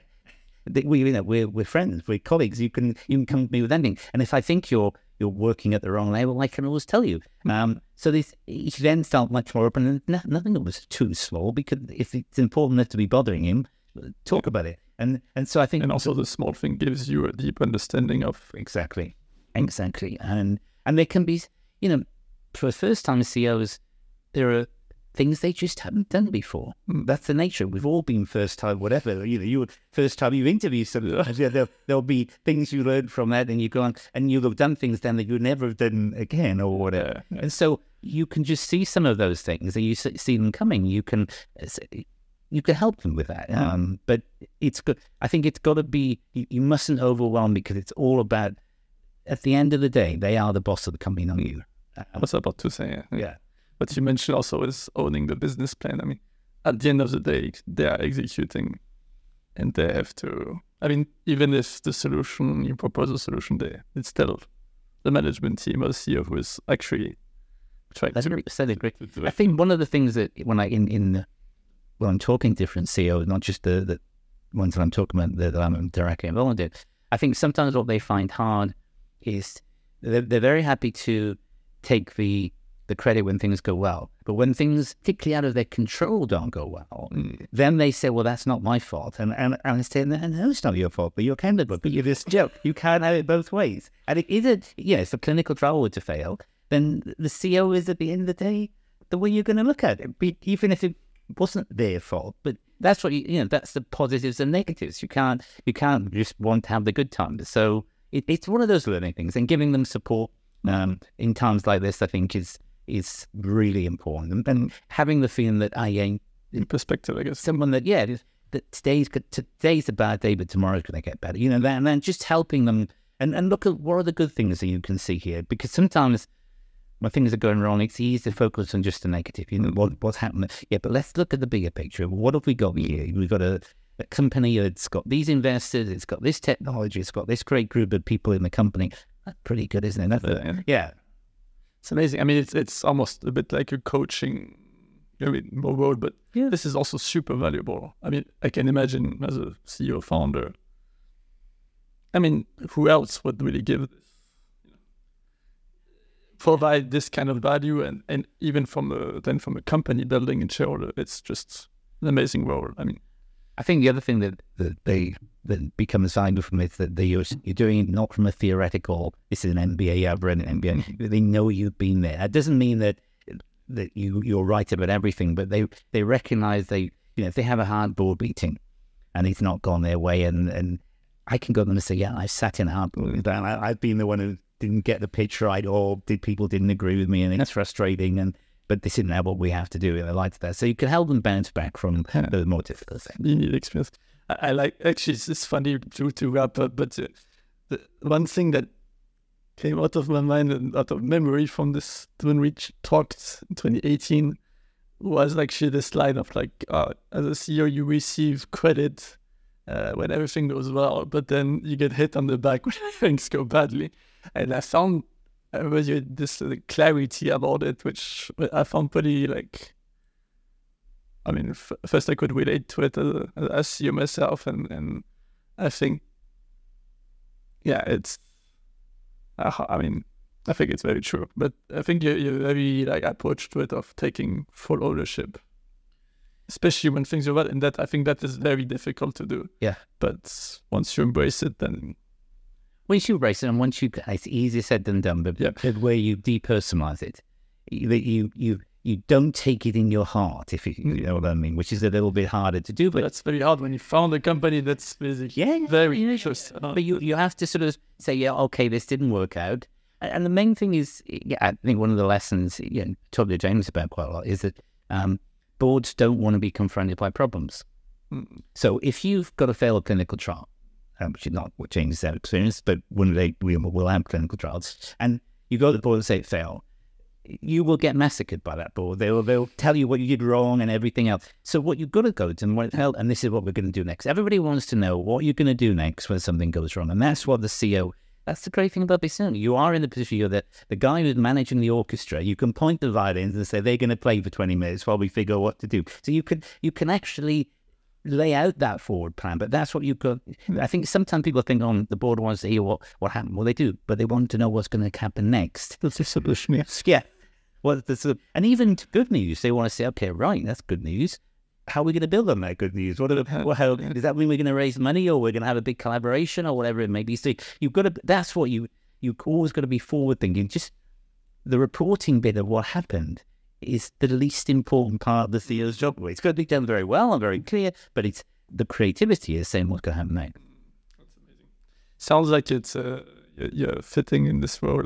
We're friends, we're colleagues. You can come to me with anything. And if I think you're working at the wrong level, I can always tell you. So he then felt much more open, and nothing that was too small, because if it's important enough to be bothering him, talk about it. And so I think, and also the small thing gives you a deep understanding of exactly. And there can be, for first time CEOs, there are things they just haven't done before. That's the nature. We've all been first time, whatever. You first time you interview somebody, there'll be things you learn from that, and you go on, and you'll have done things then that you never have done again, or whatever. Yeah. And so you can just see some of those things, and you see them coming. You can help them with that. But it's good. I think it's got to be. You mustn't overwhelm, because it's all about. At the end of the day, they are the boss of the company, not you. I was about to say, yeah. But you mentioned also is owning the business plan. I mean, at the end of the day, they are executing, and they have to. I mean, even if the solution you propose a solution, it's still the management team or the CEO who is actually trying to. 100% agree. I think one of the things that when I'm talking to different CEOs, not just the ones that I'm talking about that I'm directly involved in, I think sometimes what they find hard is they're very happy to take the credit when things go well. But when things, particularly out of their control, don't go well, then they say, well, that's not my fault. And I say, no, it's not your fault, but you're accountable. But you're this joke. You can't have it both ways. And if a clinical trial were to fail, then the CEO is, at the end of the day, the way you're going to look at it, even if it wasn't their fault. But that's what that's the positives and negatives. You can't just want to have the good times. So it's one of those learning things, and giving them support in times like this, I think, is really important. And having the feeling that in perspective, I guess, someone that that today's a bad day, but tomorrow's going to get better. And then just helping them and look at what are the good things that you can see here, because sometimes when things are going wrong, it's easy to focus on just the negative. What's happening? Yeah, but let's look at the bigger picture. What have we got here? We've got a company that's got these investors, it's got this technology, it's got this great group of people in the company. That's pretty good, isn't it? Yeah. It's amazing. I mean, it's almost a bit like a coaching role, but this is also super valuable. I mean, I can imagine as a CEO founder, I mean, who else would really give this? Provide this kind of value, and even from a company building and shareholder, it's just an amazing role. I mean, I think the other thing that becomes valuable from it is that you're doing it not from a theoretical, this is an MBA, I've read an MBA. They know you've been there. That doesn't mean that you're right about everything, but they recognize if they have a hard board meeting and it's not gone their way, and I can go to them and say, yeah, I sat in a hard board meeting. I've been the one who didn't get the pitch right, or people didn't agree with me, and it's frustrating, but this isn't what we have to do, and I like that. So you can help them bounce back from the more difficult things. You need experience. I like, actually, it's funny to wrap up, but the one thing that came out of my mind and out of memory from this, when we talked in 2018, was actually this line of as a CEO, you receive credit when everything goes well, but then you get hit on the back when things go badly. And I found this clarity about it, which I found pretty I mean, first I could relate to it as CEO myself, and I think, it's. I mean, I think it's very true, but I think you're very approach to it of taking full ownership, especially when things are bad, and that I think that is very difficult to do. Yeah, but once you embrace it, then. Once you embrace it, and it's easier said than done, but where you depersonalize it, you don't take it in your heart, if you know what I mean, which is a little bit harder to do. But that's very hard when you found a company that's basically very interesting. But you have to sort of say, okay, this didn't work out. And the main thing is, I think one of the lessons, talk to James about quite a lot, is that boards don't want to be confronted by problems. So if you've got a failed clinical trial, which is not what changes that experience, but one day we will have clinical trials, and you go to the board and say it failed, you will get massacred by that board. They'll tell you what you did wrong and everything else. So what you've got to go to them, and this is what we're going to do next. Everybody wants to know what you're going to do next when something goes wrong, and that's what the CEO. That's the great thing about this. You are in the position, you're the guy who's managing the orchestra. You can point the violins and say they're going to play for 20 minutes while we figure out what to do. So you can actually lay out that forward plan, but that's what you've got. I think sometimes people think, the board wants to hear what happened. Well, they do, but they want to know what's going to happen next. That's the solution, yes. Yeah. And even good news, they want to say, okay, right, that's good news. How are we going to build on that good news? Does that mean we're going to raise money, or we're going to have a big collaboration, or whatever it may be? So you've got to. That's what you always got to be forward thinking. Just the reporting bit of what happened is the least important part of the CEO's job. It's got to be done very well and very clear, but it's the creativity is saying what's going to happen next. That's amazing. Sounds like it's you're fitting in this role.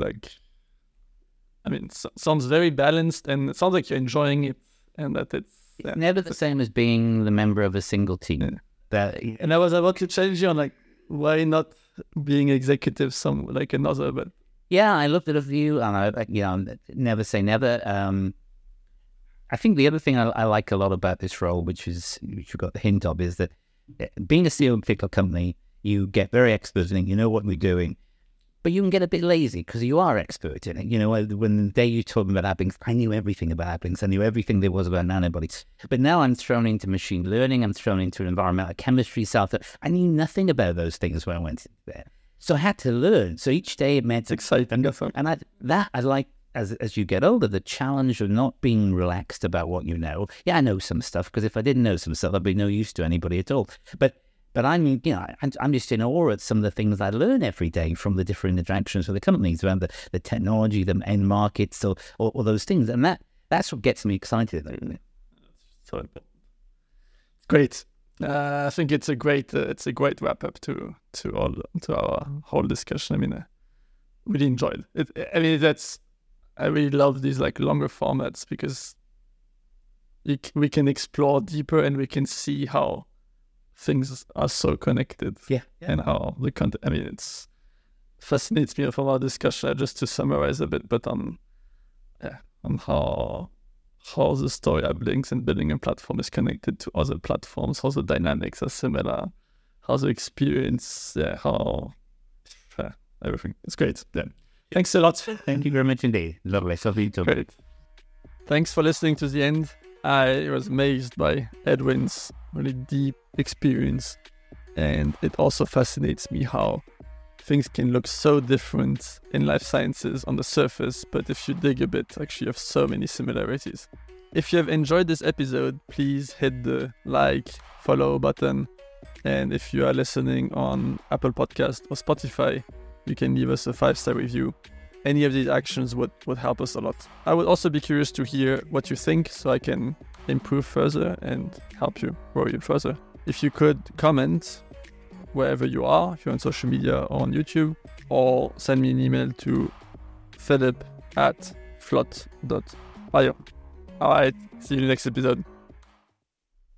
I mean, sounds very balanced, and it sounds like you're enjoying it, and that it's never the same as being the member of a single team. And I was about to challenge you on why not being executive another, but I looked at a few, and never say never. I think the other thing I like a lot about this role, which you got the hint of, is that being a CEO of a particular company, you get very expert in it, you know what we're doing, but you can get a bit lazy because you are expert in it. You know, when the day you told me about App-Links, I knew everything about App-Links. I knew everything there was about nanobodies. But now I'm thrown into machine learning. I'm thrown into environmental chemistry stuff. I knew nothing about those things when I went there. So I had to learn. So each day it meant... It's exciting. And I like, as you get older, the challenge of not being relaxed about what you know. Yeah, I know some stuff, because if I didn't know some stuff, I'd be no use to anybody at all. But I'm just in awe at some of the things I learn every day from the different interactions with the companies around the technology, the end markets, or those things. And that's what gets me excited. So great. I think it's a great wrap up to our whole discussion. I mean, I really enjoyed it. I really love these like longer formats, because we can explore deeper and we can see how things are so connected. Yeah. And how the content, I mean, it fascinates me from our discussion, just to summarize a bit, but on how the story App-Links and building a platform is connected to other platforms, how the dynamics are similar, how the experience, how everything. It's great. Yeah. Thanks a lot. Thank you very much indeed. Lovely. Great. Thanks for listening to the end. I was amazed by Edwin's really deep experience, and it also fascinates me how things can look so different in life sciences on the surface, but if you dig a bit, actually you have so many similarities. If you have enjoyed this episode, please hit the like, follow button, and if you are listening on Apple Podcast or Spotify, you can leave us a 5-star review. Any of these actions would help us a lot. I would also be curious to hear what you think, so I can improve further and help you grow you further. If you could comment wherever you are, if you're on social media or on YouTube, or send me an email to philip@flot.io. All right, see you in the next episode.